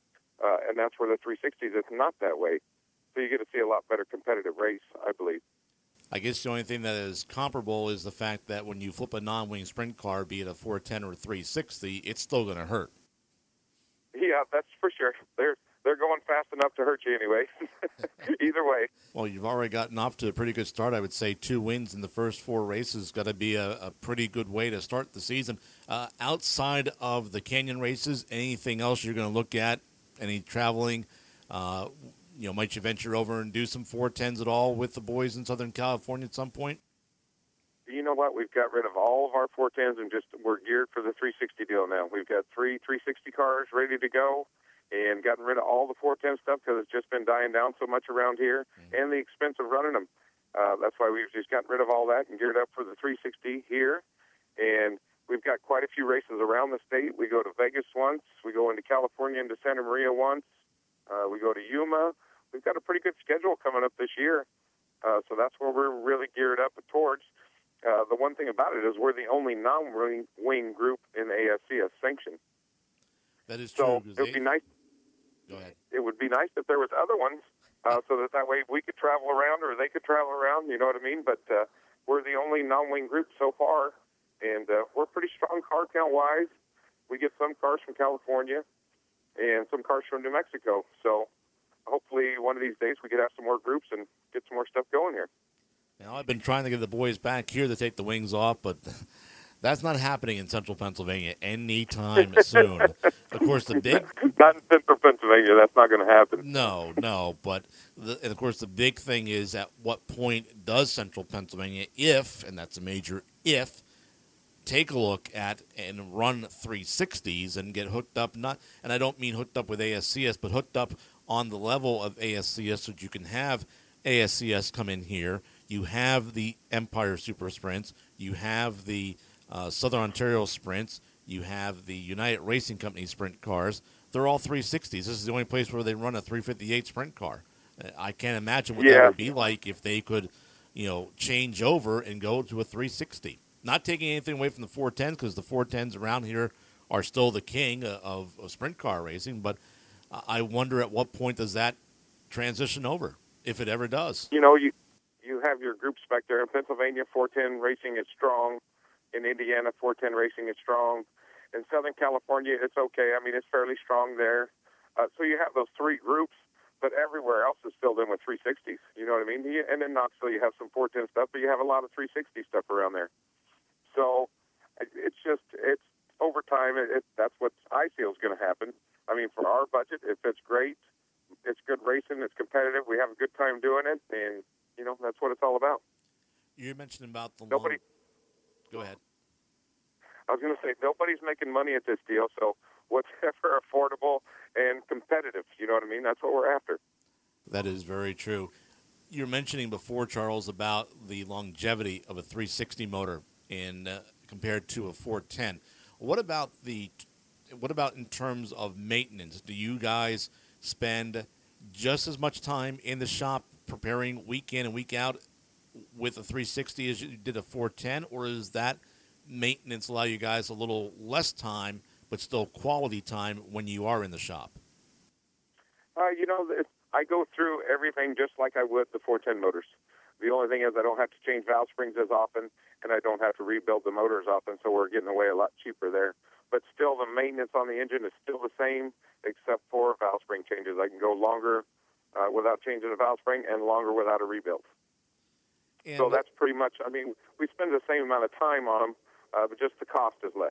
Uh, and that's where the three sixties, it's not that way. So you get to see a lot better competitive race, I believe. I guess the only thing that is comparable is the fact that when you flip a non-wing sprint car, be it a four ten or a three sixty, it's still going to hurt. Yeah, Yeah, that's for sure. They're they're going fast enough to hurt you anyway. Either way. Well, you've already gotten off to a pretty good start. I would say two wins in the first four races got to be a, a pretty good way to start the season. Uh, outside of the Canyon races, anything else you're going to look at? Any traveling? Uh, you know, might you venture over and do some four tens at all with the boys in Southern California at some point? You know what? We've got rid of all of our four tens and just we're geared for the three sixty deal now. We've got three three sixty cars ready to go and gotten rid of all the four ten stuff because it's just been dying down so much around here mm-hmm. and the expense of running them. Uh, that's why we've just gotten rid of all that and geared up for the three sixty here. And we've got quite a few races around the state. We go to Vegas once. We go into California, into Santa Maria once. Uh, we go to Yuma. We've got a pretty good schedule coming up this year. Uh, so that's where we're really geared up towards. Uh, the one thing about it is we're the only non-wing group in A S C S sanction. That is so true. it would be nice. Go ahead. It would be nice if there was other ones, uh, so that that way we could travel around or they could travel around. You know what I mean? But uh, we're the only non-wing group so far, and uh, we're pretty strong car count-wise. We get some cars from California and some cars from New Mexico. So hopefully one of these days we could have some more groups and get some more stuff going here. Now, I've been trying to get the boys back here to take the wings off, but that's not happening in central Pennsylvania anytime soon. Of course, the big... Not in central Pennsylvania. That's not going to happen. No, no. But, the, and of course, the big thing is at what point does central Pennsylvania, if, and that's a major if, take a look at and run three sixties and get hooked up, not, and I don't mean hooked up with A S C S, but hooked up on the level of A S C S so that you can have A S C S come in here. You have the Empire Super Sprints. You have the uh, Southern Ontario Sprints. You have the United Racing Company Sprint cars. They're all three sixties. This is the only place where they run a three fifty-eight Sprint car. I can't imagine what yeah. that would be like if they could, you know, change over and go to a three sixty. Not taking anything away from the four tens because the four tens around here are still the king of, of sprint car racing. But I wonder at what point does that transition over, if it ever does. You know, you you have your group spec there. In Pennsylvania, four ten racing is strong. In Indiana, four ten racing is strong. In Southern California, it's okay. I mean, it's fairly strong there. Uh, so you have those three groups, but everywhere else is filled in with three sixties. You know what I mean? And in Knoxville, you have some four ten stuff, but you have a lot of three sixty stuff around there. So it's just, it's over time, it, it, that's what I feel is going to happen. I mean, for our budget, if it's great, it's good racing, it's competitive, we have a good time doing it, and, you know, that's what it's all about. You mentioned about the Nobody. Long... Go ahead. I was going to say, nobody's making money at this deal, so whatever affordable and competitive, you know what I mean? That's what we're after. That is very true. You were mentioning before, Charles, about the longevity of a three sixty motor in uh, compared to a four ten. What about the what about in terms of maintenance? Do you guys spend just as much time in the shop preparing week in and week out with a three sixty as you did a four ten, or is that maintenance allow you guys a little less time but still quality time when you are in the shop? Uh, you know, it's, I go through everything just like I would the four ten motors. The only thing is I don't have to change valve springs as often, and I don't have to rebuild the motors often, so we're getting away a lot cheaper there. But still, the maintenance on the engine is still the same, except for valve spring changes. I can go longer uh, without changing the valve spring and longer without a rebuild. And so that's pretty much, I mean, we spend the same amount of time on them, uh, but just the cost is less.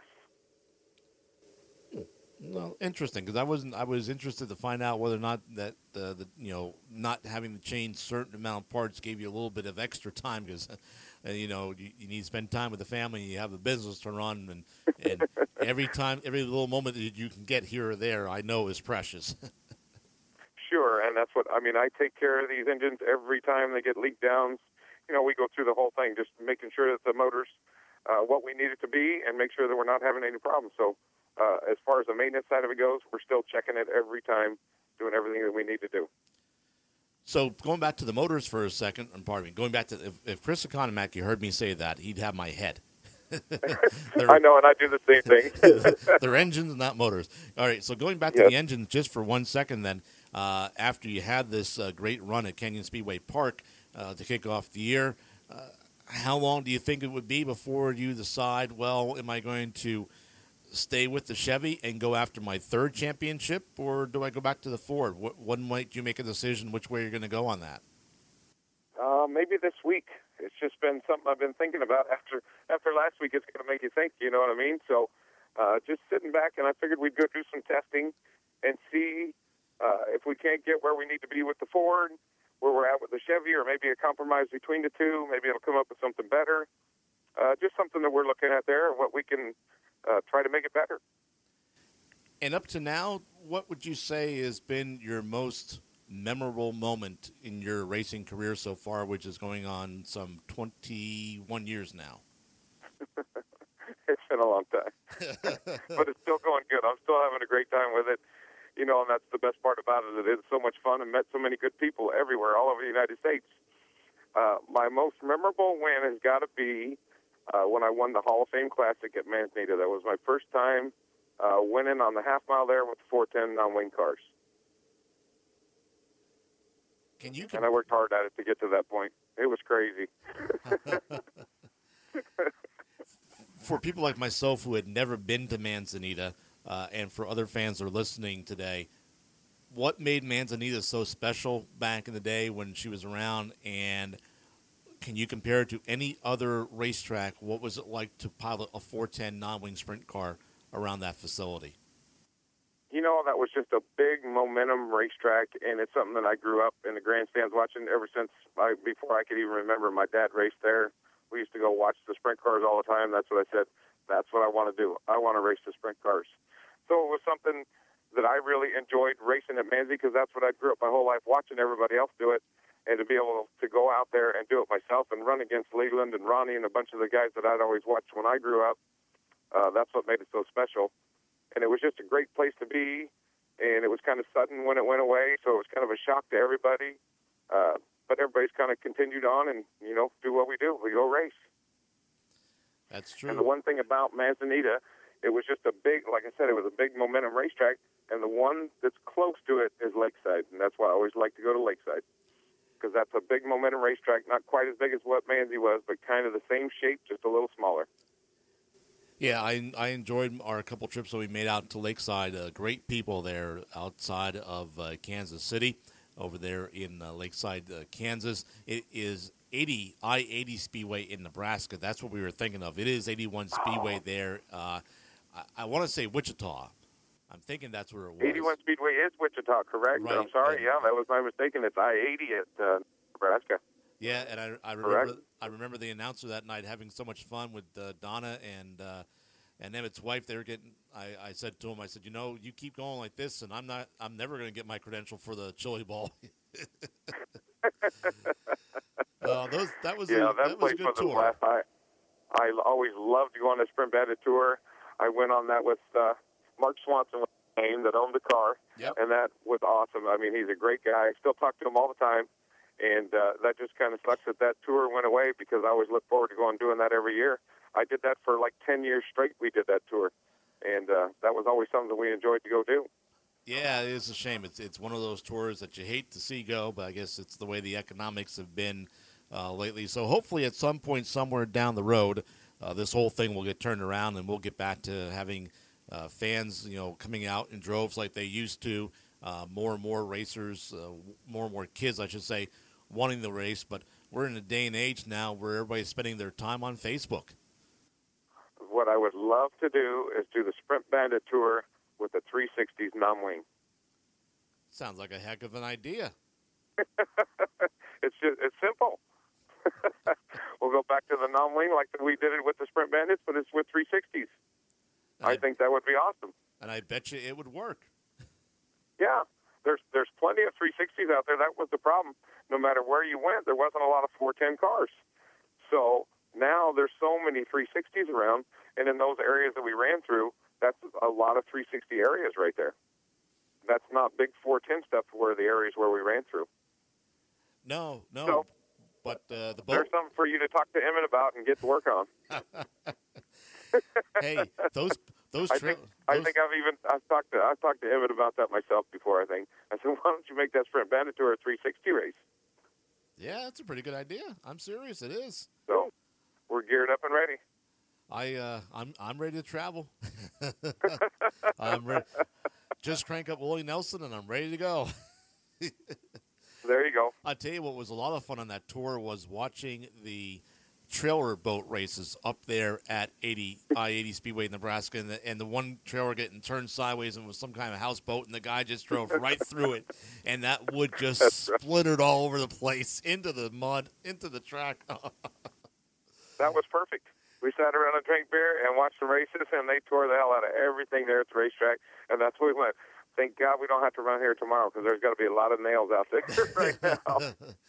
Well, interesting, because I wasn't. I was interested to find out whether or not that uh, the you know not having to change certain amount of parts gave you a little bit of extra time, because uh, you know you, you need to spend time with the family. You have a business to run, and and every time, every little moment that you can get here or there, I know is precious. Sure, and that's what I mean. I take care of these engines every time they get leak downs. You know, we go through the whole thing, just making sure that the motor's uh, what we need it to be, and make sure that we're not having any problems. So. Uh, as far as the maintenance side of it goes, we're still checking it every time, doing everything that we need to do. So going back to the motors for a second, and pardon me, going back to if, if Chris Economac, you heard me say that, he'd have my head. I know, and I do the same thing. They're engines, not motors. All right, so going back yes. to the engines just for one second then, uh, after you had this uh, great run at Canyon Speedway Park uh, to kick off the year, uh, how long do you think it would be before you decide, well, am I going to stay with the Chevy and go after my third championship, or do I go back to the Ford? What, when might you make a decision which way you're going to go on that? Uh, maybe this week. It's just been something I've been thinking about after after last week. It's going to make you think, you know what I mean? So uh, just sitting back, and I figured we'd go do some testing and see uh, if we can't get where we need to be with the Ford, where we're at with the Chevy, or maybe a compromise between the two. Maybe it'll come up with something better. Uh, just something that we're looking at there and what we can uh, try to make it better. And up to now, what would you say has been your most memorable moment in your racing career so far, which is going on some twenty-one years now? It's been a long time, but it's still going good. I'm still having a great time with it, you know, and that's the best part about it. It is so much fun and met so many good people everywhere, all over the United States. Uh, my most memorable win has got to be uh, when I won the Hall of Fame Classic at Manzanita. That was my first time uh, winning on the half mile there with the four ten non-wing cars. Can you? And I worked hard at it to get to that point. It was crazy. For people like myself who had never been to Manzanita, uh, and for other fans that are listening today, what made Manzanita so special back in the day when she was around? And can you compare it to any other racetrack? What was it like to pilot a four ten non-wing sprint car around that facility? You know, that was just a big momentum racetrack, and it's something that I grew up in the grandstands watching ever since I, before I could even remember. My dad raced there. We used to go watch the sprint cars all the time. That's what I said. That's what I want to do. I want to race the sprint cars. So it was something that I really enjoyed racing at Manzi, because that's what I grew up my whole life watching everybody else do it, and to be able to go out there and do it myself and run against Leland and Ronnie and a bunch of the guys that I'd always watched when I grew up, uh, that's what made it so special. And it was just a great place to be, and it was kind of sudden when it went away, so it was kind of a shock to everybody. Uh, but everybody's kind of continued on and, you know, do what we do. We go race. That's true. And the one thing about Manzanita, it was just a big, like I said, it was a big momentum racetrack, and the one that's close to it is Lakeside, and that's why I always like to go to Lakeside, because that's a big momentum racetrack, not quite as big as what Manzi was, but kind of the same shape, just a little smaller. Yeah, I I enjoyed our couple trips that we made out to Lakeside. Uh, great people there outside of uh, Kansas City, over there in uh, Lakeside, uh, Kansas. It is eighty I eighty Speedway in Nebraska. That's what we were thinking of. It is eighty-one Speedway there. Uh, I, I want to say Wichita. I'm thinking that's where it was. eighty-one Speedway is Wichita, correct? Right. I'm sorry. And, yeah, that was my mistake. It's I eighty at uh, Nebraska. Yeah, and I, I remember Correct. I remember the announcer that night having so much fun with uh, Donna and uh, and Emmett's wife. They were getting. I, I said to him, I said, you know, you keep going like this, and I'm not. I'm never going to get my credential for the Chili Bowl. uh, those that was Yeah, a, that, that was place a good was a tour. blast. I I always loved to go on the Sprint Bandit tour. I went on that with uh, Mark Swanson, was his name, that owned the car, Yep. and that was awesome. I mean, he's a great guy. I still talk to him all the time, and uh, that just kind of sucks that that tour went away, because I always look forward to going and doing that every year. I did that for like ten years straight. We did that tour, and uh, that was always something that we enjoyed to go do. Yeah, it is a shame. It's it's one of those tours that you hate to see go, but I guess it's the way the economics have been uh, lately. So hopefully at some point somewhere down the road, uh, this whole thing will get turned around and we'll get back to having uh, fans, you know, coming out in droves like they used to. Uh, more and more racers, uh, more and more kids, I should say, wanting the race. But we're in a day and age now where everybody's spending their time on Facebook. What I would love to do is do the Sprint Bandit tour with the three sixties non-wing. Sounds like a heck of an idea. It's just, it's simple. We'll go back to the non-wing like we did it with the Sprint Bandits, but it's with three sixties. I, I think that would be awesome. And I bet you it would work. Yeah, there's there's plenty of three sixties out there. That was the problem. No matter where you went, there wasn't a lot of four ten cars. So now there's so many three sixties around, and in those areas that we ran through, that's a lot of three sixty areas right there. That's not big four ten stuff where the areas where we ran through. No, no. So, but uh, the boat. there's something for you to talk to Emmett about and get to work on. Hey, those those. I Tra- think I those think I've even I've talked to I've talked to Emmett about that myself before. I think I said, why don't you make that Sprint Bandit Tour a three sixty race? yeah, that's a pretty good idea. I'm serious. It is. So we're geared up and ready. I uh, I'm I'm ready to travel. I'm ready. Just crank up Willie Nelson, and I'm ready to go. There you go. I tell you what was a lot of fun on that tour was watching the trailer boat races up there at eighty I eighty Speedway, Nebraska, and the, and the one trailer getting turned sideways and was some kind of houseboat, and the guy just drove right through it, and that wood just That's right. splintered all over the place, into the mud, into the track. That was perfect. We sat around and drank beer and watched the races, and they tore the hell out of everything there at the racetrack, and that's where we went. Thank God we don't have to run here tomorrow, because there's got to be a lot of nails out there right now.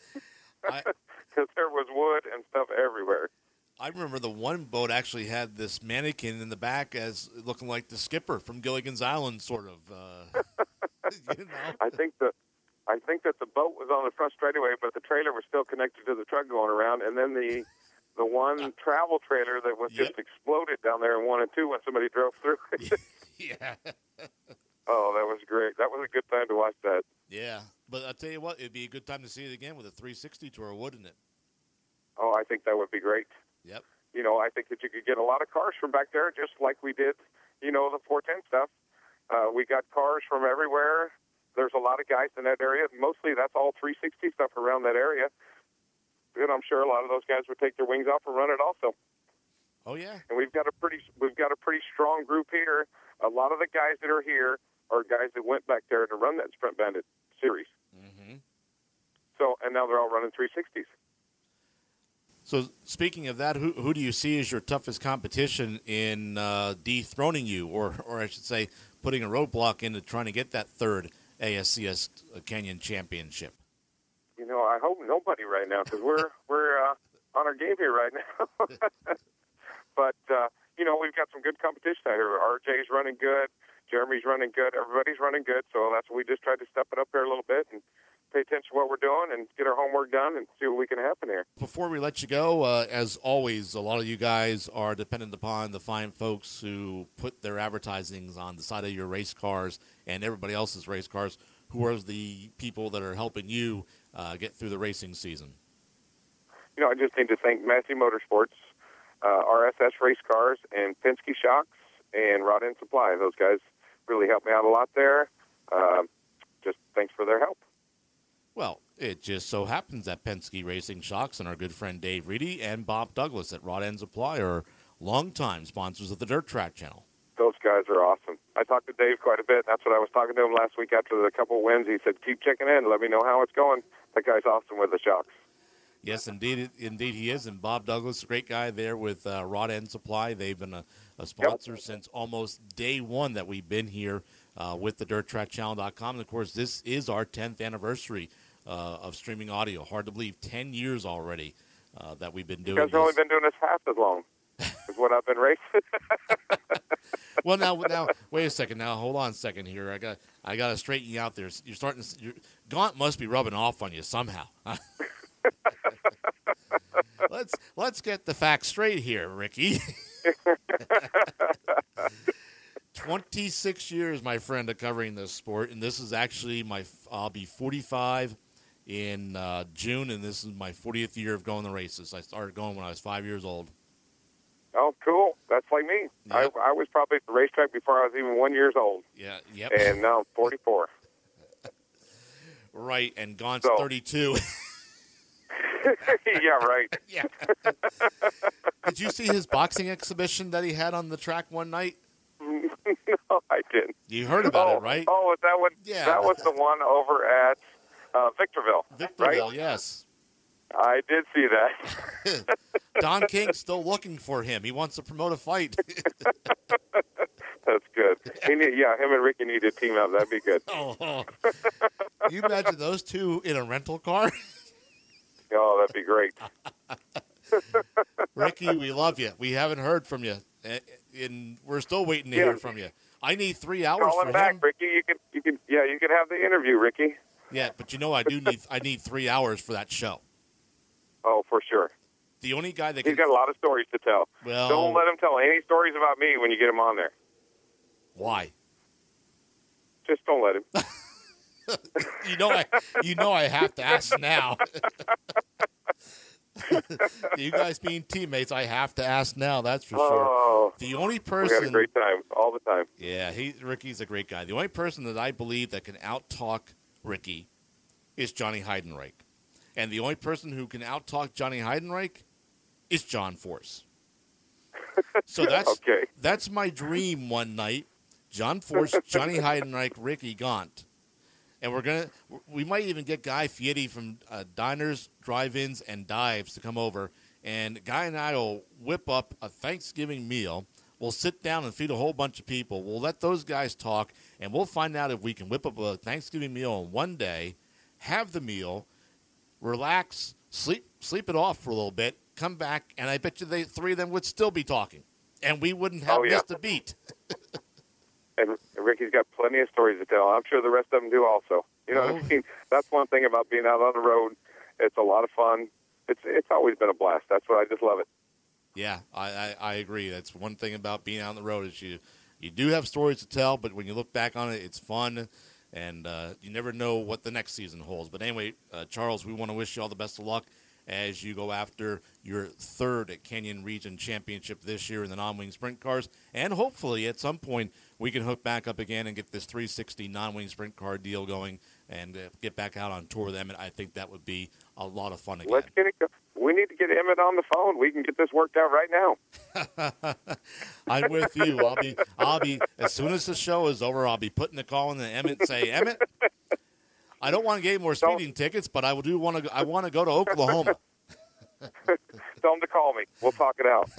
Because there was wood and stuff everywhere. I remember the one boat actually had this mannequin in the back as looking like the skipper from Gilligan's Island, sort of. Uh, you know? I think the, I think that the boat was on the front straightaway, but the trailer was still connected to the truck going around, and then the the one travel trailer that was Yep. just exploded down there in one and two when somebody drove through it. Yeah. Oh, that was great. That was a good time to watch that. Yeah. But I'll tell you what, it'd be a good time to see it again with a three sixty tour, wouldn't it? Oh, I think that would be great. Yep. You know, I think that you could get a lot of cars from back there, just like we did, you know, the four ten stuff. Uh, we got cars from everywhere. There's a lot of guys in that area. Mostly that's all three sixty stuff around that area. And I'm sure a lot of those guys would take their wings off and run it also. Oh, yeah. And we've got a pretty we've got a pretty strong group here. A lot of the guys that are here are guys that went back there to run that Sprint Bandit series. Mm-hmm. So, and now they're all running three sixties. So speaking of that, who who do you see as your toughest competition in uh, dethroning you, or or I should say, putting a roadblock into trying to get that third A S C S Canyon Championship? You know, I hope nobody right now, because we're we're uh, on our game here right now. But uh, you know, we've got some good competition out here. R J's running good, Jeremy's running good, everybody's running good. So that's what we just tried to step it up here a little bit and pay attention to what we're doing and get our homework done and see what we can happen here. Before we let you go, uh, as always, a lot of you guys are dependent upon the fine folks who put their advertisings on the side of your race cars and everybody else's race cars. Who are the people that are helping you uh, get through the racing season? You know, I just need to thank Massey Motorsports, uh, R S S Race Cars, and Penske Shocks, and Rod End Supply. Those guys really helped me out a lot there. Uh, just thanks for their help. Well, it just so happens that Penske Racing Shocks and our good friend Dave Reedy and Bob Douglas at Rod End Supply are longtime sponsors of the Dirt Track Channel. Those guys are awesome. I talked to Dave quite a bit. That's what I was talking to him last week after the couple of wins. He said, keep checking in. Let me know how it's going. That guy's awesome with the Shocks. Yes, indeed, indeed he is. And Bob Douglas, a great guy there with uh, Rod End Supply. They've been a, a sponsor yep. since almost day one that we've been here uh, with the dirt track channel dot com. And, of course, this is our tenth anniversary uh, of streaming audio. Hard to believe, ten years already uh, that we've been doing this. You guys have only been doing this half as long as what I've been racing. Well, now, now, wait a second. Now, hold on a second here. I got, I got to straighten you out there. You're starting to, your Gaunt must be rubbing off on you somehow. let's let's get the facts straight here, Ricky. Twenty-six years, my friend, of covering this sport, and this is actually my. I'll be forty-five in uh, June, and this is my fortieth year of going the races. I started going when I was five years old. Oh, cool. That's like me. Yep. I, I was probably at the racetrack before I was even one years old. Yeah, yep. And now I'm forty-four. Right, and Gaunt's so. thirty-two. Yeah, right. Yeah. Did you see his boxing exhibition that he had on the track one night? No, I didn't. You heard about oh, it, right? Oh, that one. Yeah. That was the one over at uh, Victorville. Victorville, right? yes. I did see that. Don King's still looking for him. He wants to promote a fight. That's good. He need, yeah, him and Ricky need to team up. That'd be good. Oh, oh. You imagine those two in a rental car? Oh, that'd be great. Ricky, we love you. We haven't heard from you, and we're still waiting to yeah. hear from you. I need three hours Call for him back, him. Ricky. You can, you can, yeah, you can have the interview, Ricky. Yeah, but you know I do need I need three hours for that show. Oh, for sure. The only guy that he's can... got a lot of stories to tell. Well, don't let him tell any stories about me when you get him on there. Why? Just don't let him. you know I you know I have to ask now. You guys being teammates, I have to ask now, that's for Oh, sure. The only we person... had a great time all the time. Yeah, he, Ricky's a great guy. The only person that I believe that can out-talk Ricky is Johnny Heidenreich. And the only person who can out-talk Johnny Heidenreich is John Force. So that's Okay. that's my dream one night. John Force, Johnny Heidenreich, Ricky Gaunt. And we're gonna we might even get Guy Fieri from uh, Diners, Drive-Ins, and Dives to come over. And Guy and I will whip up a Thanksgiving meal. We'll sit down and feed a whole bunch of people. We'll let those guys talk, and we'll find out if we can whip up a Thanksgiving meal in one day, have the meal, relax, sleep sleep it off for a little bit, come back, and I bet you the three of them would still be talking. And we wouldn't have Oh, yeah. missed a beat. And Ricky's got plenty of stories to tell. I'm sure the rest of them do also. You know Oh. what I mean? That's one thing about being out on the road. It's a lot of fun. It's it's always been a blast. That's what I just love it. Yeah, I, I, I agree. That's one thing about being out on the road is you you do have stories to tell, but when you look back on it, it's fun, and uh, you never know what the next season holds. But anyway, uh, Charles, we want to wish you all the best of luck as you go after your third Canyon Region Championship this year in the non-wing sprint cars, and hopefully at some point we can hook back up again and get this three sixty non-wing sprint car deal going and uh, get back out on tour with them. And I think that would be a lot of fun again. Let's get it. Go. We need to get Emmett on the phone. We can get this worked out right now. I'm with you. I'll be, I'll be, as soon as the show is over, I'll be putting the call in to Emmett and say, Emmett, I don't want to get any more speeding tickets, but I will do want to, I want to go to Oklahoma. Tell him to call me. We'll talk it out.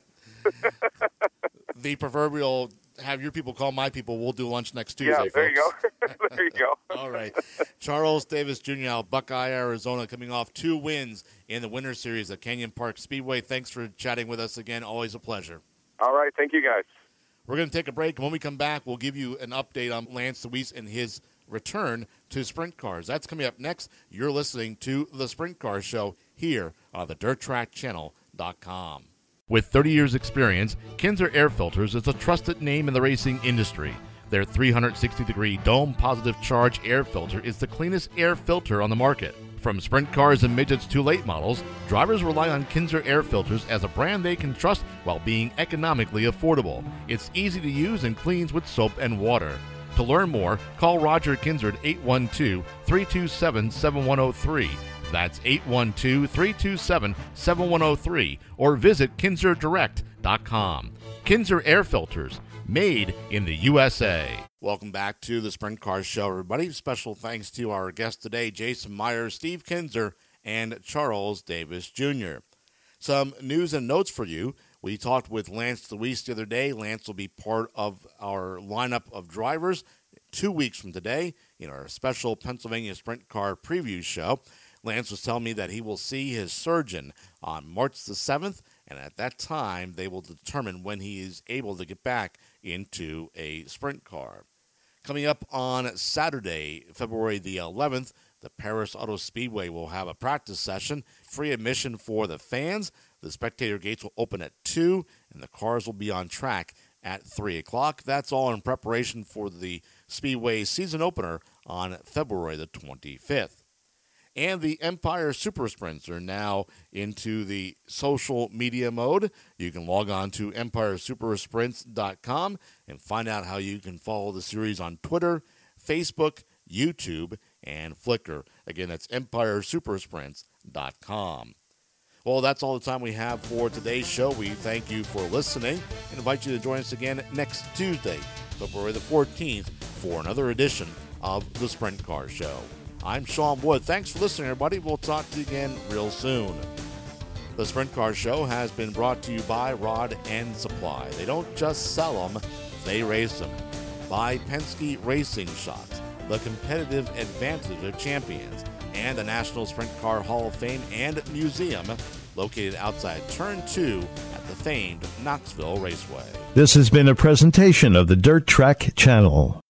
The proverbial, have your people call my people, we'll do lunch next Tuesday, Yeah, there you folks. go. There you go. All right. Charles Davis Junior out of Buckeye, Arizona, coming off two wins in the Winter Series at Canyon Park Speedway. Thanks for chatting with us again. Always a pleasure. All right. Thank you, guys. We're going to take a break, and when we come back, we'll give you an update on Lance Deweese and his return to sprint cars. That's coming up next. You're listening to The Sprint Car Show here on the dirt track channel dot com. With thirty years experience, Kinzer Air Filters is a trusted name in the racing industry. Their three sixty degree dome positive charge air filter is the cleanest air filter on the market. From sprint cars and midgets to late models, drivers rely on Kinzer Air Filters as a brand they can trust while being economically affordable. It's easy to use and cleans with soap and water. To learn more, call Roger Kinzer at eight one two, three two seven, seven one zero three. That's eight one two, three two seven, seven one zero three, or visit kinzer direct dot com. Kinzer Air Filters, made in the U S A. Welcome back to the Sprint Car Show, everybody. Special thanks to our guests today, Jason Myers, Steve Kinzer, and Charles Davis Junior Some news and notes for you. We talked with Lance Deweese the other day. Lance will be part of our lineup of drivers two weeks from today in our special Pennsylvania Sprint Car preview show. Lance was telling me that he will see his surgeon on March the seventh, and at that time, they will determine when he is able to get back into a sprint car. Coming up on Saturday, February the eleventh, the Paris Auto Speedway will have a practice session, free admission for the fans. The spectator gates will open at two, and the cars will be on track at three o'clock. That's all in preparation for the Speedway season opener on February the twenty-fifth. And the Empire Super Sprints are now into the social media mode. You can log on to empire super sprints dot com and find out how you can follow the series on Twitter, Facebook, YouTube, and Flickr. Again, that's empire super sprints dot com. Well, that's all the time we have for today's show. We thank you for listening and invite you to join us again next Tuesday, February the fourteenth, for another edition of the Sprint Car Show. I'm Sean Wood. Thanks for listening, everybody. We'll talk to you again real soon. The Sprint Car Show has been brought to you by Rod End Supply. They don't just sell them, they race them. By Penske Racing Shots, the competitive advantage of champions, and the National Sprint Car Hall of Fame and Museum, located outside Turn two at the famed Knoxville Raceway. This has been a presentation of the Dirt Track Channel.